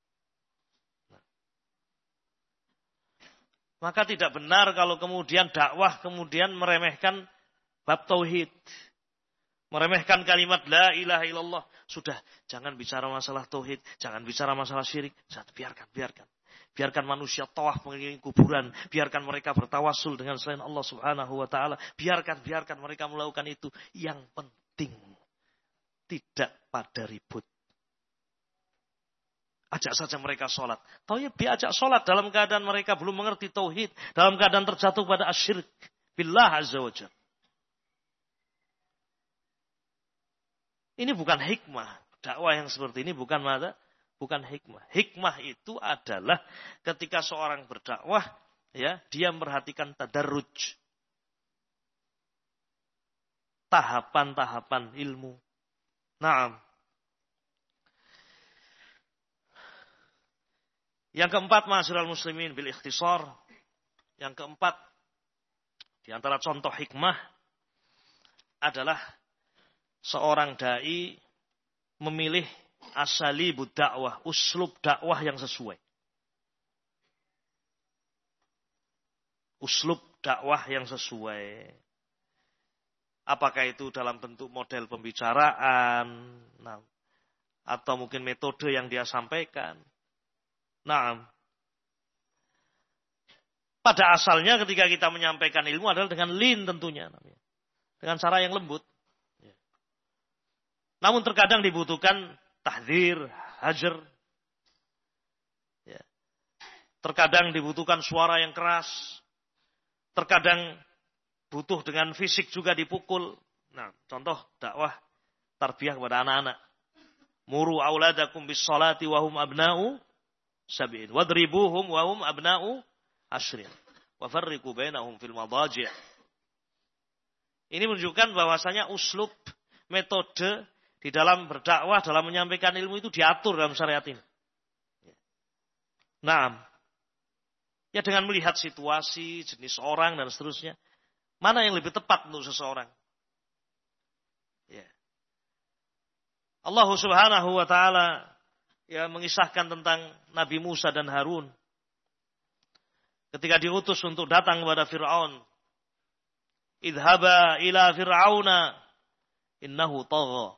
Maka tidak benar kalau kemudian dakwah kemudian meremehkan bab tauhid. Meremehkan kalimat la ilaha illallah. Sudah, jangan bicara masalah tauhid, jangan bicara masalah syirik. Jangan, biarkan, biarkan. Biarkan manusia tawaf mengelilingi kuburan, biarkan mereka bertawasul dengan selain Allah Subhanahu wa taala. Biarkan, biarkan mereka melakukan itu. Yang penting tidak pada ribut. Ajak saja mereka sholat. Tauhid diajak sholat dalam keadaan mereka belum mengerti tauhid, dalam keadaan terjatuh pada asyirik billah azza wajalla. Ini bukan hikmah. Dakwah yang seperti ini bukan mata, bukan hikmah. Hikmah itu adalah ketika seorang berdakwah, ya, dia memperhatikan tadarruj. Tahapan-tahapan ilmu. Naam. Yang keempat, ma'asyiral muslimin bil ikhtisar. Yang keempat, di antara contoh hikmah adalah seorang dai memilih asalibud dakwah, uslub dakwah yang sesuai. Uslub dakwah yang sesuai. Apakah itu dalam bentuk model pembicaraan, nah, atau mungkin metode yang dia sampaikan. Nah, pada asalnya ketika kita menyampaikan ilmu adalah dengan lin tentunya, dengan cara yang lembut. Namun terkadang dibutuhkan tahdzir, hajar. Ya. Terkadang dibutuhkan suara yang keras. Terkadang butuh dengan fisik juga dipukul. Nah, contoh dakwah tarbiyah kepada anak-anak. Muru auladakum bis salati wa hum abna'u sab'in. Wadribuhum wa hum abna'u ashrin. Wa farriqu bainahum fil madaji'. Ini menunjukkan bahwasanya uslub, metode di dalam berdakwah, dalam menyampaikan ilmu itu diatur dalam syariat ini. Nah, ya dengan melihat situasi, jenis orang dan seterusnya, mana yang lebih tepat untuk seseorang. Ya. Allah Subhanahu wa taala ya mengisahkan tentang Nabi Musa dan Harun. ketika diutus untuk datang kepada Fir'aun. Idhaba ila Fir'auna innahu tagha.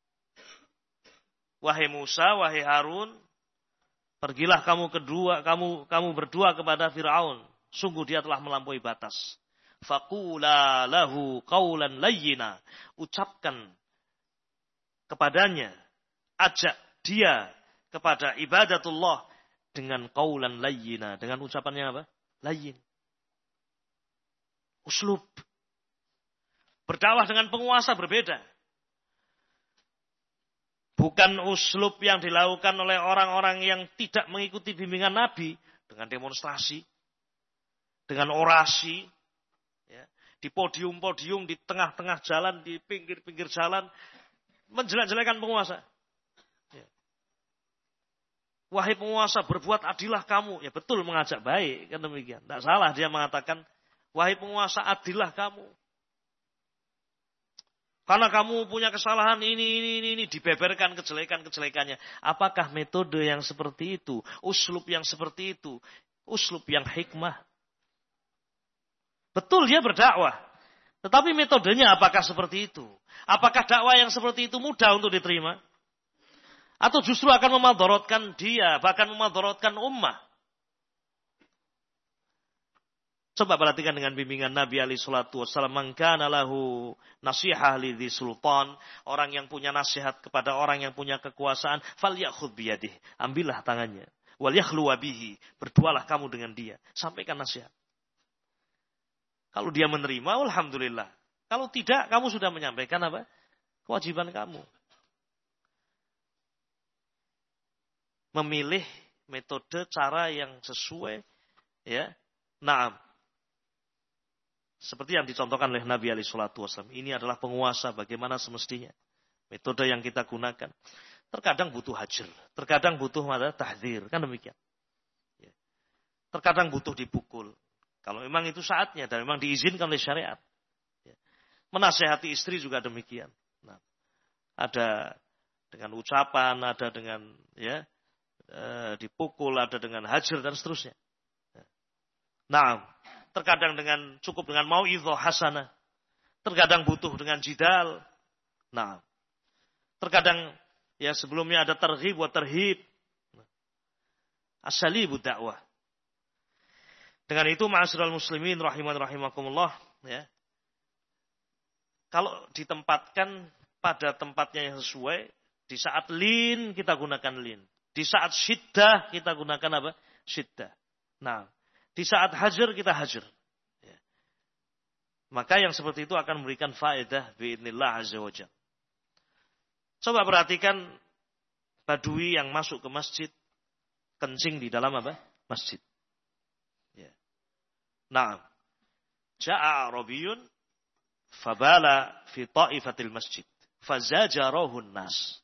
Wahai Musa, wahai Harun, pergilah kamu kedua, kamu kamu berdua kepada Fir'aun. Sungguh dia telah melampaui batas. Faqula lahu qawlan layyina. Ucapkan kepadanya, ajak dia kepada ibadatullah dengan qawlan layyina, dengan ucapannya apa? Layyin. Uslub. Berdakwah dengan penguasa berbeda. Bukan uslub yang dilakukan oleh orang-orang yang tidak mengikuti bimbingan Nabi. Dengan demonstrasi. Dengan orasi. Ya, di podium-podium, di tengah-tengah jalan, di pinggir-pinggir jalan. Menjelek-jelekan penguasa. Ya. Wahai penguasa, berbuat adillah kamu. Ya betul, mengajak baik. Kan demikian. Tidak salah dia mengatakan, wahai penguasa, adillah kamu. Karena kamu punya kesalahan ini, ini, ini, ini. Dibeberkan kejelekan-kejelekannya. Apakah metode yang seperti itu? Uslub yang seperti itu? Uslub yang hikmah? Betul dia berdakwah. Tetapi metodenya apakah seperti itu? Apakah dakwah yang seperti itu mudah untuk diterima? Atau justru akan memadorotkan dia, bahkan memadorotkan ummah? Coba perhatikan dengan bimbingan Nabi alaihi salatu wassalam. Man kana lahu nasihah lidhi sultan. Orang yang punya nasihat kepada orang yang punya kekuasaan. Falyakhudh biyadih. Ambillah tangannya. Wal yakhluwa bihi. Berdualah kamu dengan dia. Sampaikan nasihat. Kalau dia menerima, alhamdulillah. Kalau tidak, kamu sudah menyampaikan apa? Kewajiban kamu. Memilih metode cara yang sesuai. Ya. Naam. Seperti yang dicontohkan oleh Nabi alaihi salatu wasallam. Ini adalah penguasa bagaimana semestinya. Metode yang kita gunakan. Terkadang butuh hajar. Terkadang butuh tahdzir. Kan demikian. Terkadang butuh dipukul. Kalau memang itu saatnya. Dan memang diizinkan oleh syariat. Menasehati istri juga demikian. Nah, ada dengan ucapan. Ada dengan ya dipukul. Ada dengan hajar dan seterusnya. Nah, terkadang dengan cukup dengan mau'izah hasanah. Terkadang butuh dengan jidal. Nah, terkadang ya sebelumnya ada targhib wa tarhib. Asalibu dakwah. Dengan itu ma'asyiral muslimin rahiman rahimakumullah ya. Kalau ditempatkan pada tempatnya yang sesuai, di saat lin kita gunakan lin. Di saat syiddah kita gunakan apa? Syiddah. Nah, di saat hajar kita hajar. Ya. Maka yang seperti itu akan memberikan faedah biidznillah azza wa jalla. Coba perhatikan badui yang masuk ke masjid kencing di dalam apa? Masjid. Ya. Nah, ja'a Arabiyun fabala fi ta'ifatil masjid fazajarahun nas.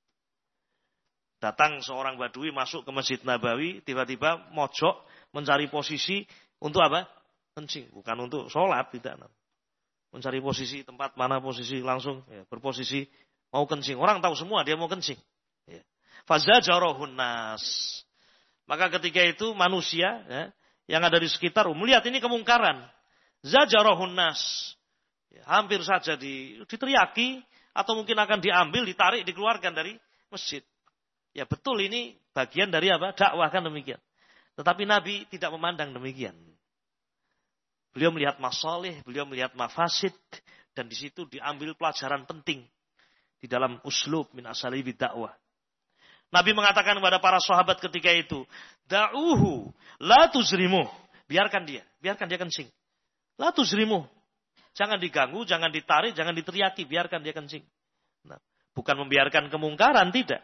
Datang seorang badui masuk ke Masjid Nabawi, tiba-tiba mojok mencari posisi untuk apa? Kencing. Bukan untuk sholat, tidak. Mencari posisi tempat mana posisi langsung ya, berposisi mau kencing. Orang tahu semua dia mau kencing. Ya. Fazajarahun nas. Maka ketika itu manusia ya, yang ada di sekitar melihat ini kemungkaran. Zajarahun nas. Ya, hampir saja di, diteriaki atau mungkin akan diambil, ditarik, dikeluarkan dari masjid. Ya betul ini bagian dari apa? Dakwah kan demikian. Tetapi Nabi tidak memandang demikian. Beliau melihat masalih, beliau melihat mafasid, dan di situ diambil pelajaran penting di dalam uslub min asalibi dakwah. Nabi mengatakan kepada para sahabat ketika itu, da'uhu la tuzrimuh. Biarkan dia, biarkan dia kencing. La tuzrimuh. Jangan diganggu, jangan ditarik, jangan diteriaki, biarkan dia kencing. Nah, bukan membiarkan kemungkaran, tidak.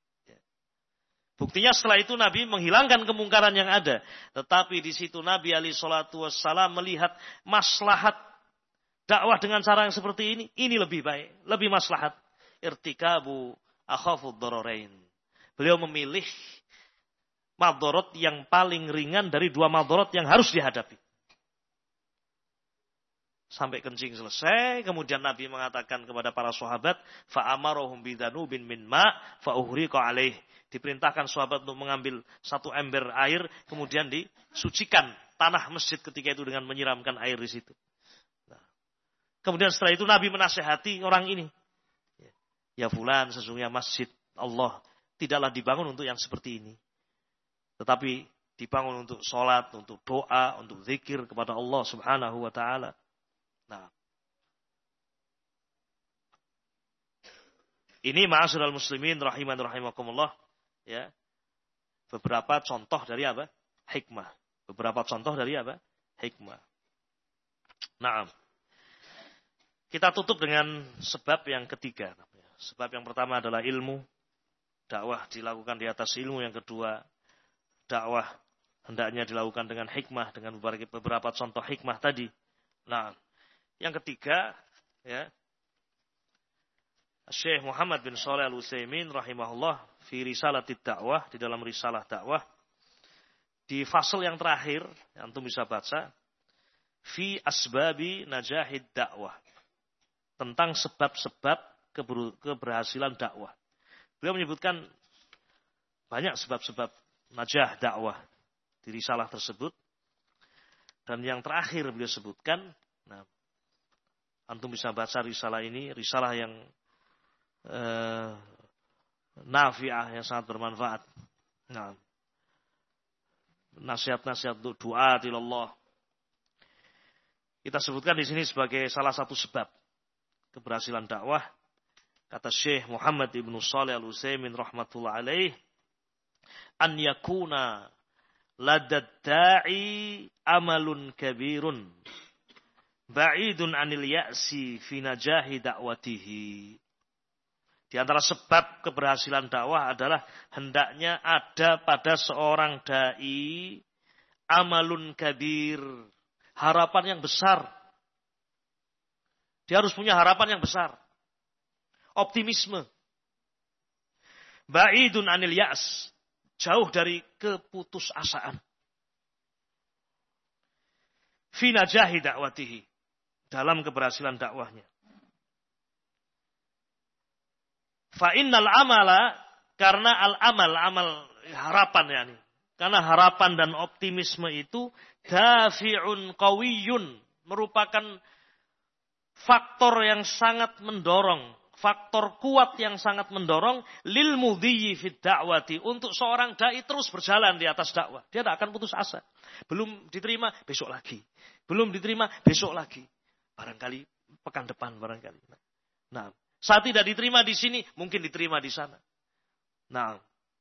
Buktinya setelah itu Nabi menghilangkan kemungkaran yang ada. Tetapi di situ Nabi alaihi salatu wassalam melihat maslahat dakwah dengan cara yang seperti ini. Ini lebih baik, lebih maslahat. Irtikabu akhafud dararain. Beliau memilih madorot yang paling ringan dari dua madorot yang harus dihadapi. Sampai kencing selesai, kemudian Nabi mengatakan kepada para sahabat, fa'amarohum bidanubin min ma fa'uhriqa alaih. Diperintahkan sahabat untuk mengambil satu ember air, kemudian disucikan tanah masjid ketika itu dengan menyiramkan air di situ. Nah, kemudian setelah itu Nabi menasihati orang ini. Ya fulan, sesungguhnya masjid Allah tidaklah dibangun untuk yang seperti ini. Tetapi dibangun untuk sholat, untuk doa, untuk zikir kepada Allah subhanahu wa ta'ala. Nah, ini ma'asyiral muslimin rahiman rahimakumullah, ya. Beberapa contoh dari apa? Hikmah. Beberapa contoh dari apa? Hikmah. Nah, kita tutup dengan sebab yang ketiga. Sebab yang pertama adalah ilmu. Dakwah dilakukan di atas ilmu. Yang kedua, dakwah hendaknya dilakukan dengan hikmah, dengan beberapa contoh hikmah tadi. Nah, yang ketiga, ya, Syekh Muhammad bin Shalih Al-Utsaimin rahimahullah fi risalatid dakwah, di dalam risalah dakwah, di fasal yang terakhir, yang antum bisa baca, fi asbabi najahid dakwah, tentang sebab-sebab keberhasilan dakwah. Beliau menyebutkan banyak sebab-sebab najah dakwah di risalah tersebut. Dan yang terakhir beliau sebutkan, nah, antum bisa baca risalah ini, risalah yang eh, nafi'ah, yang sangat bermanfaat. Nah, nasihat-nasihat untuk doa ilallah. Kita sebutkan di sini sebagai salah satu sebab keberhasilan dakwah. Kata Syekh Muhammad ibnu Shalih Al-Utsaimin rahmatullah alaih, an yakuna ladad da'i amalun kabirun ba'idun anil ya'si fi najahi da'watihi. Di antara sebab keberhasilan dakwah adalah hendaknya ada pada seorang dai amalun kabir, harapan yang besar. Dia harus punya harapan yang besar. Optimisme. Ba'idun anil ya's, jauh dari keputusasaan. Fi najahi da'watihi, dalam keberhasilan dakwahnya. Fa innal amala, karena al-amal, amal harapan yani. Karena harapan dan optimisme itu dafi'un qawiyyun, merupakan faktor yang sangat mendorong, faktor kuat yang sangat mendorong lil mudhiyyi fid da'wati, untuk seorang dai terus berjalan di atas dakwah. Dia tidak akan putus asa. Belum diterima, besok lagi. Belum diterima, besok lagi. Barangkali pekan depan barangkali. Nah, saat tidak diterima di sini, mungkin diterima di sana. Nah,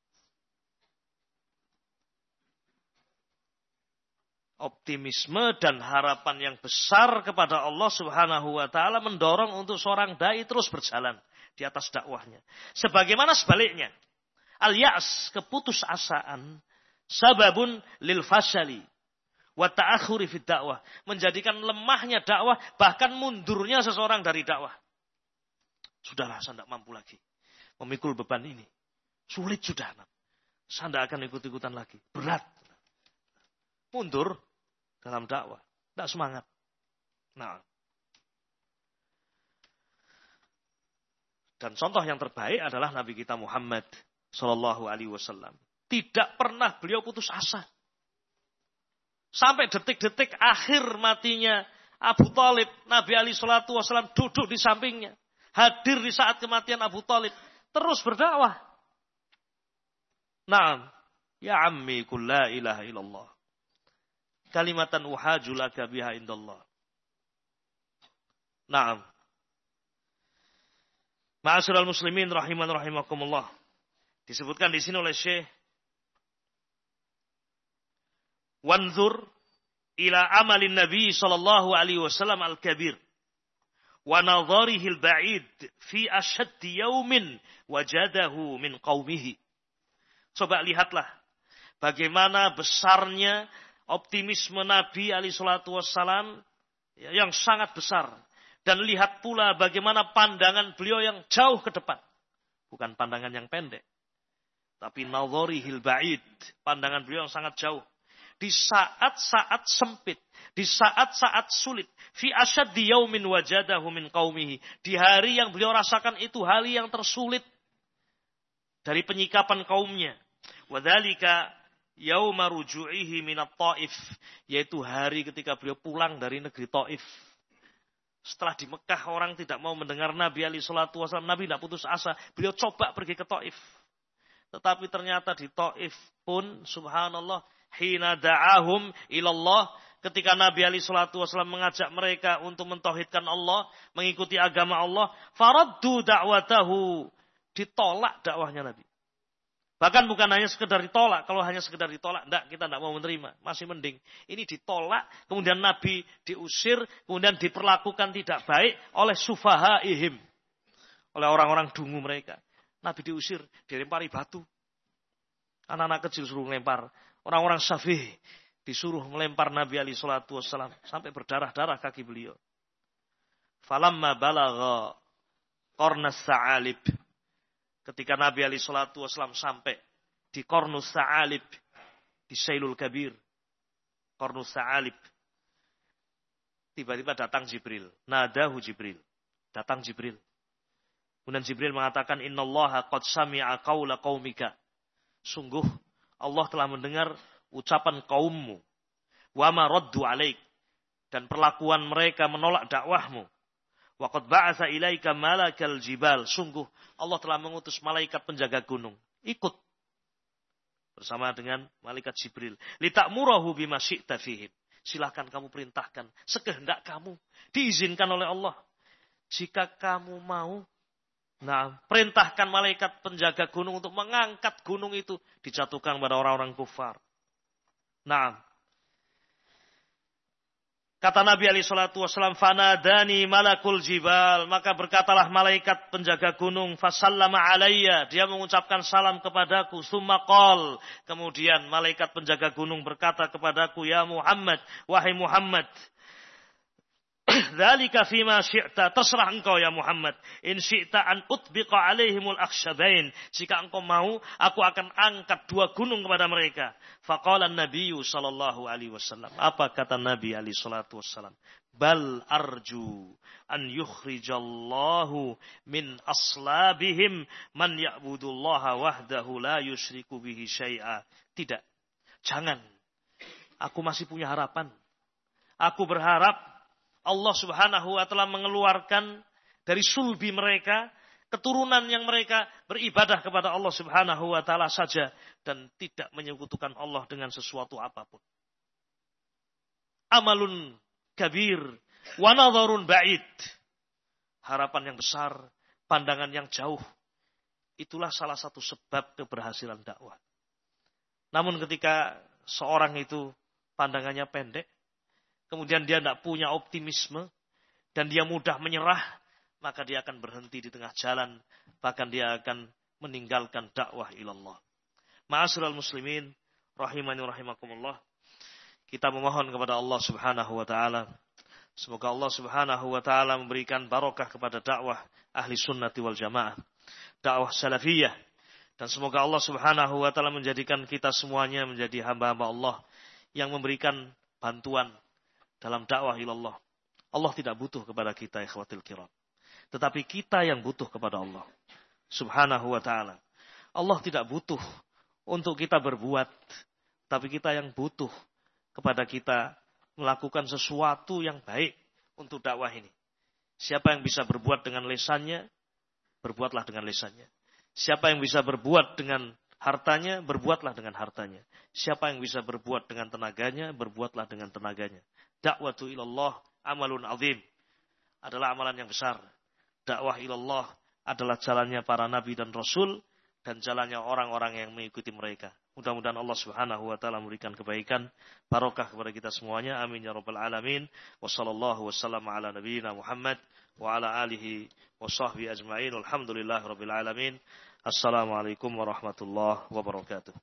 optimisme dan harapan yang besar kepada Allah Subhanahu wa taala mendorong untuk seorang dai terus berjalan di atas dakwahnya. Sebagaimana sebaliknya, al-ya's, keputusasaan, sababun lil fashali wa ta'akhuri fid dakwah, menjadikan lemahnya dakwah, bahkan mundurnya seseorang dari dakwah. Sudahlah, saya tidak mampu lagi memikul beban ini. Sulit sudah. Saya tidak akan ikut-ikutan lagi. Berat. Mundur dalam dakwah. Tidak semangat. Nah. Dan contoh yang terbaik adalah Nabi kita Muhammad Sallallahu Alaihi Wasallam. Tidak pernah beliau putus asa. Sampai detik-detik akhir matinya Abu Thalib, Nabi alaihi salatu wasallam duduk di sampingnya. Hadir di saat kematian Abu Thalib. Terus berdakwah. Naam. Ya ammi kul la ilaha illallah. Kalimatan uhaju laka biha indallah. Naam. Ma'asyiral muslimin rahiman rahimakumullah. Disebutkan di sini oleh Syekh, wanzur ila amalin Nabi sallallahu alaihi wasallam al-kabir wa nadharihil ba'id fi ashaddi yaumin wajadahu min qaumihi. Coba lihatlah bagaimana besarnya optimisme Nabi alaihi salatu wassalam yang sangat besar, dan lihat pula bagaimana pandangan beliau yang jauh ke depan, bukan pandangan yang pendek, tapi nadharihil ba'id, pandangan beliau yang sangat jauh. Di saat-saat sempit, di saat-saat sulit, fi asyaddi yaumin wajadahu min qaumihi, di hari yang beliau rasakan itu hari yang tersulit dari penyikapan kaumnya. Wadzalika yauma ruju'ihi minat Taif, yaitu hari ketika beliau pulang dari negeri Taif. Setelah di Mekah orang tidak mau mendengar Nabi alaihi salatu wasallam, Nabi tidak putus asa, beliau coba pergi ke Taif. Tetapi ternyata di Taif pun subhanallah, hina da'ahum ilallah, ketika Nabi alaihi salatu wasallam mengajak mereka untuk mentauhidkan Allah, mengikuti agama Allah, faraddu da'watahu, ditolak dakwahnya Nabi. Bahkan bukan hanya sekedar ditolak. Kalau hanya sekedar ditolak, enggak, kita enggak mau menerima. Masih mending. Ini ditolak, kemudian Nabi diusir, kemudian diperlakukan tidak baik oleh sufahaihim. Oleh orang-orang dungu mereka. Nabi diusir, dilempari batu. Anak-anak kecil suruh melempar. Orang-orang safih disuruh melempar Nabi alaihi salatu wassalam. Sampai berdarah-darah kaki beliau. Falamma balagha qarnas sa'alib. Ketika Nabi alaihi salatu wasallam sampai di Qarnus Sa'alib, di Sailul Kabir, Qarnus Sa'alib, tiba-tiba datang Jibril. Nadahu Jibril. Datang Jibril. Kemudian Jibril mengatakan, Innallaha qad sami'a qawla qaumika. Sungguh Allah telah mendengar ucapan kaummu. Wa ma raddu alaik. Dan perlakuan mereka menolak dakwahmu. Wa qad ba'atha ilaika malakal jibal. Sungguh Allah telah mengutus malaikat penjaga gunung. Ikut bersama dengan malaikat Jibril. Litakmurahu bima syi'ta fihim. Silahkan kamu perintahkan sekehendak kamu. Diizinkan oleh Allah. Jika kamu mau, nah, perintahkan malaikat penjaga gunung untuk mengangkat gunung itu, dijatuhkan pada orang-orang kufar. Nah, kata Nabi alaihi salatu wasallam, fanadani malakul jibal, maka berkatalah malaikat penjaga gunung, fasallama alayya, dia mengucapkan salam kepadaku, summa qol, kemudian malaikat penjaga gunung berkata kepadaku, ya Muhammad, wahai Muhammad, dzalika fima syi'ta, terserah engkau ya Muhammad, in syi'ta an utbiqa alaihimul akhshabain, jika engkau mau aku akan angkat dua gunung kepada mereka. Faqala an-nabiyyu sallallahu alaihi wasallam, apa kata Nabi alaihi salatu wasallam, bal arju an yukhrijallahu min aslabihim man ya'budullaha wahdahu la yusyriku bihi syai'a. Tidak, jangan, aku masih punya harapan, aku berharap Allah subhanahu wa ta'ala mengeluarkan dari sulbi mereka, keturunan yang mereka beribadah kepada Allah subhanahu wa ta'ala saja, dan tidak menyekutukan Allah dengan sesuatu apapun. Amalun kabir, wa nadharun ba'id. Harapan yang besar, pandangan yang jauh. Itulah salah satu sebab keberhasilan dakwah. Namun ketika seorang itu pandangannya pendek, kemudian dia tidak punya optimisme, dan dia mudah menyerah, maka dia akan berhenti di tengah jalan, bahkan dia akan meninggalkan dakwah ilallah. Ma'asyiral muslimin, rahimani rahimakumullah, kita memohon kepada Allah subhanahu wa ta'ala, semoga Allah subhanahu wa ta'ala memberikan barokah kepada dakwah ahli sunnati wal jamaah, dakwah salafiyah, dan semoga Allah subhanahu wa ta'ala menjadikan kita semuanya menjadi hamba-hamba Allah yang memberikan bantuan dalam dakwah ilallah. Allah tidak butuh kepada kita, ikhwatil kiram, tetapi kita yang butuh kepada Allah subhanahu wa ta'ala. Allah tidak butuh untuk kita berbuat, tapi kita yang butuh kepada kita melakukan sesuatu yang baik untuk dakwah ini. Siapa yang bisa berbuat dengan lisannya, berbuatlah dengan lisannya. Siapa yang bisa berbuat dengan hartanya, berbuatlah dengan hartanya. Siapa yang bisa berbuat dengan tenaganya, berbuatlah dengan tenaganya. Dakwatu ilallah amalun azim, adalah amalan yang besar. Dakwah ilallah adalah jalannya para nabi dan rasul, dan jalannya orang-orang yang mengikuti mereka. Mudah-mudahan Allah subhanahu wa ta'ala memberikan kebaikan, barokah kepada kita semuanya. Amin ya rabbal alamin. Wa sallallahu wasallam ala nabiyyina Muhammad wa ala alihi wa sahbihi ajma'in. Alhamdulillah rabbil alamin. Assalamualaikum warahmatullahi wabarakatuh.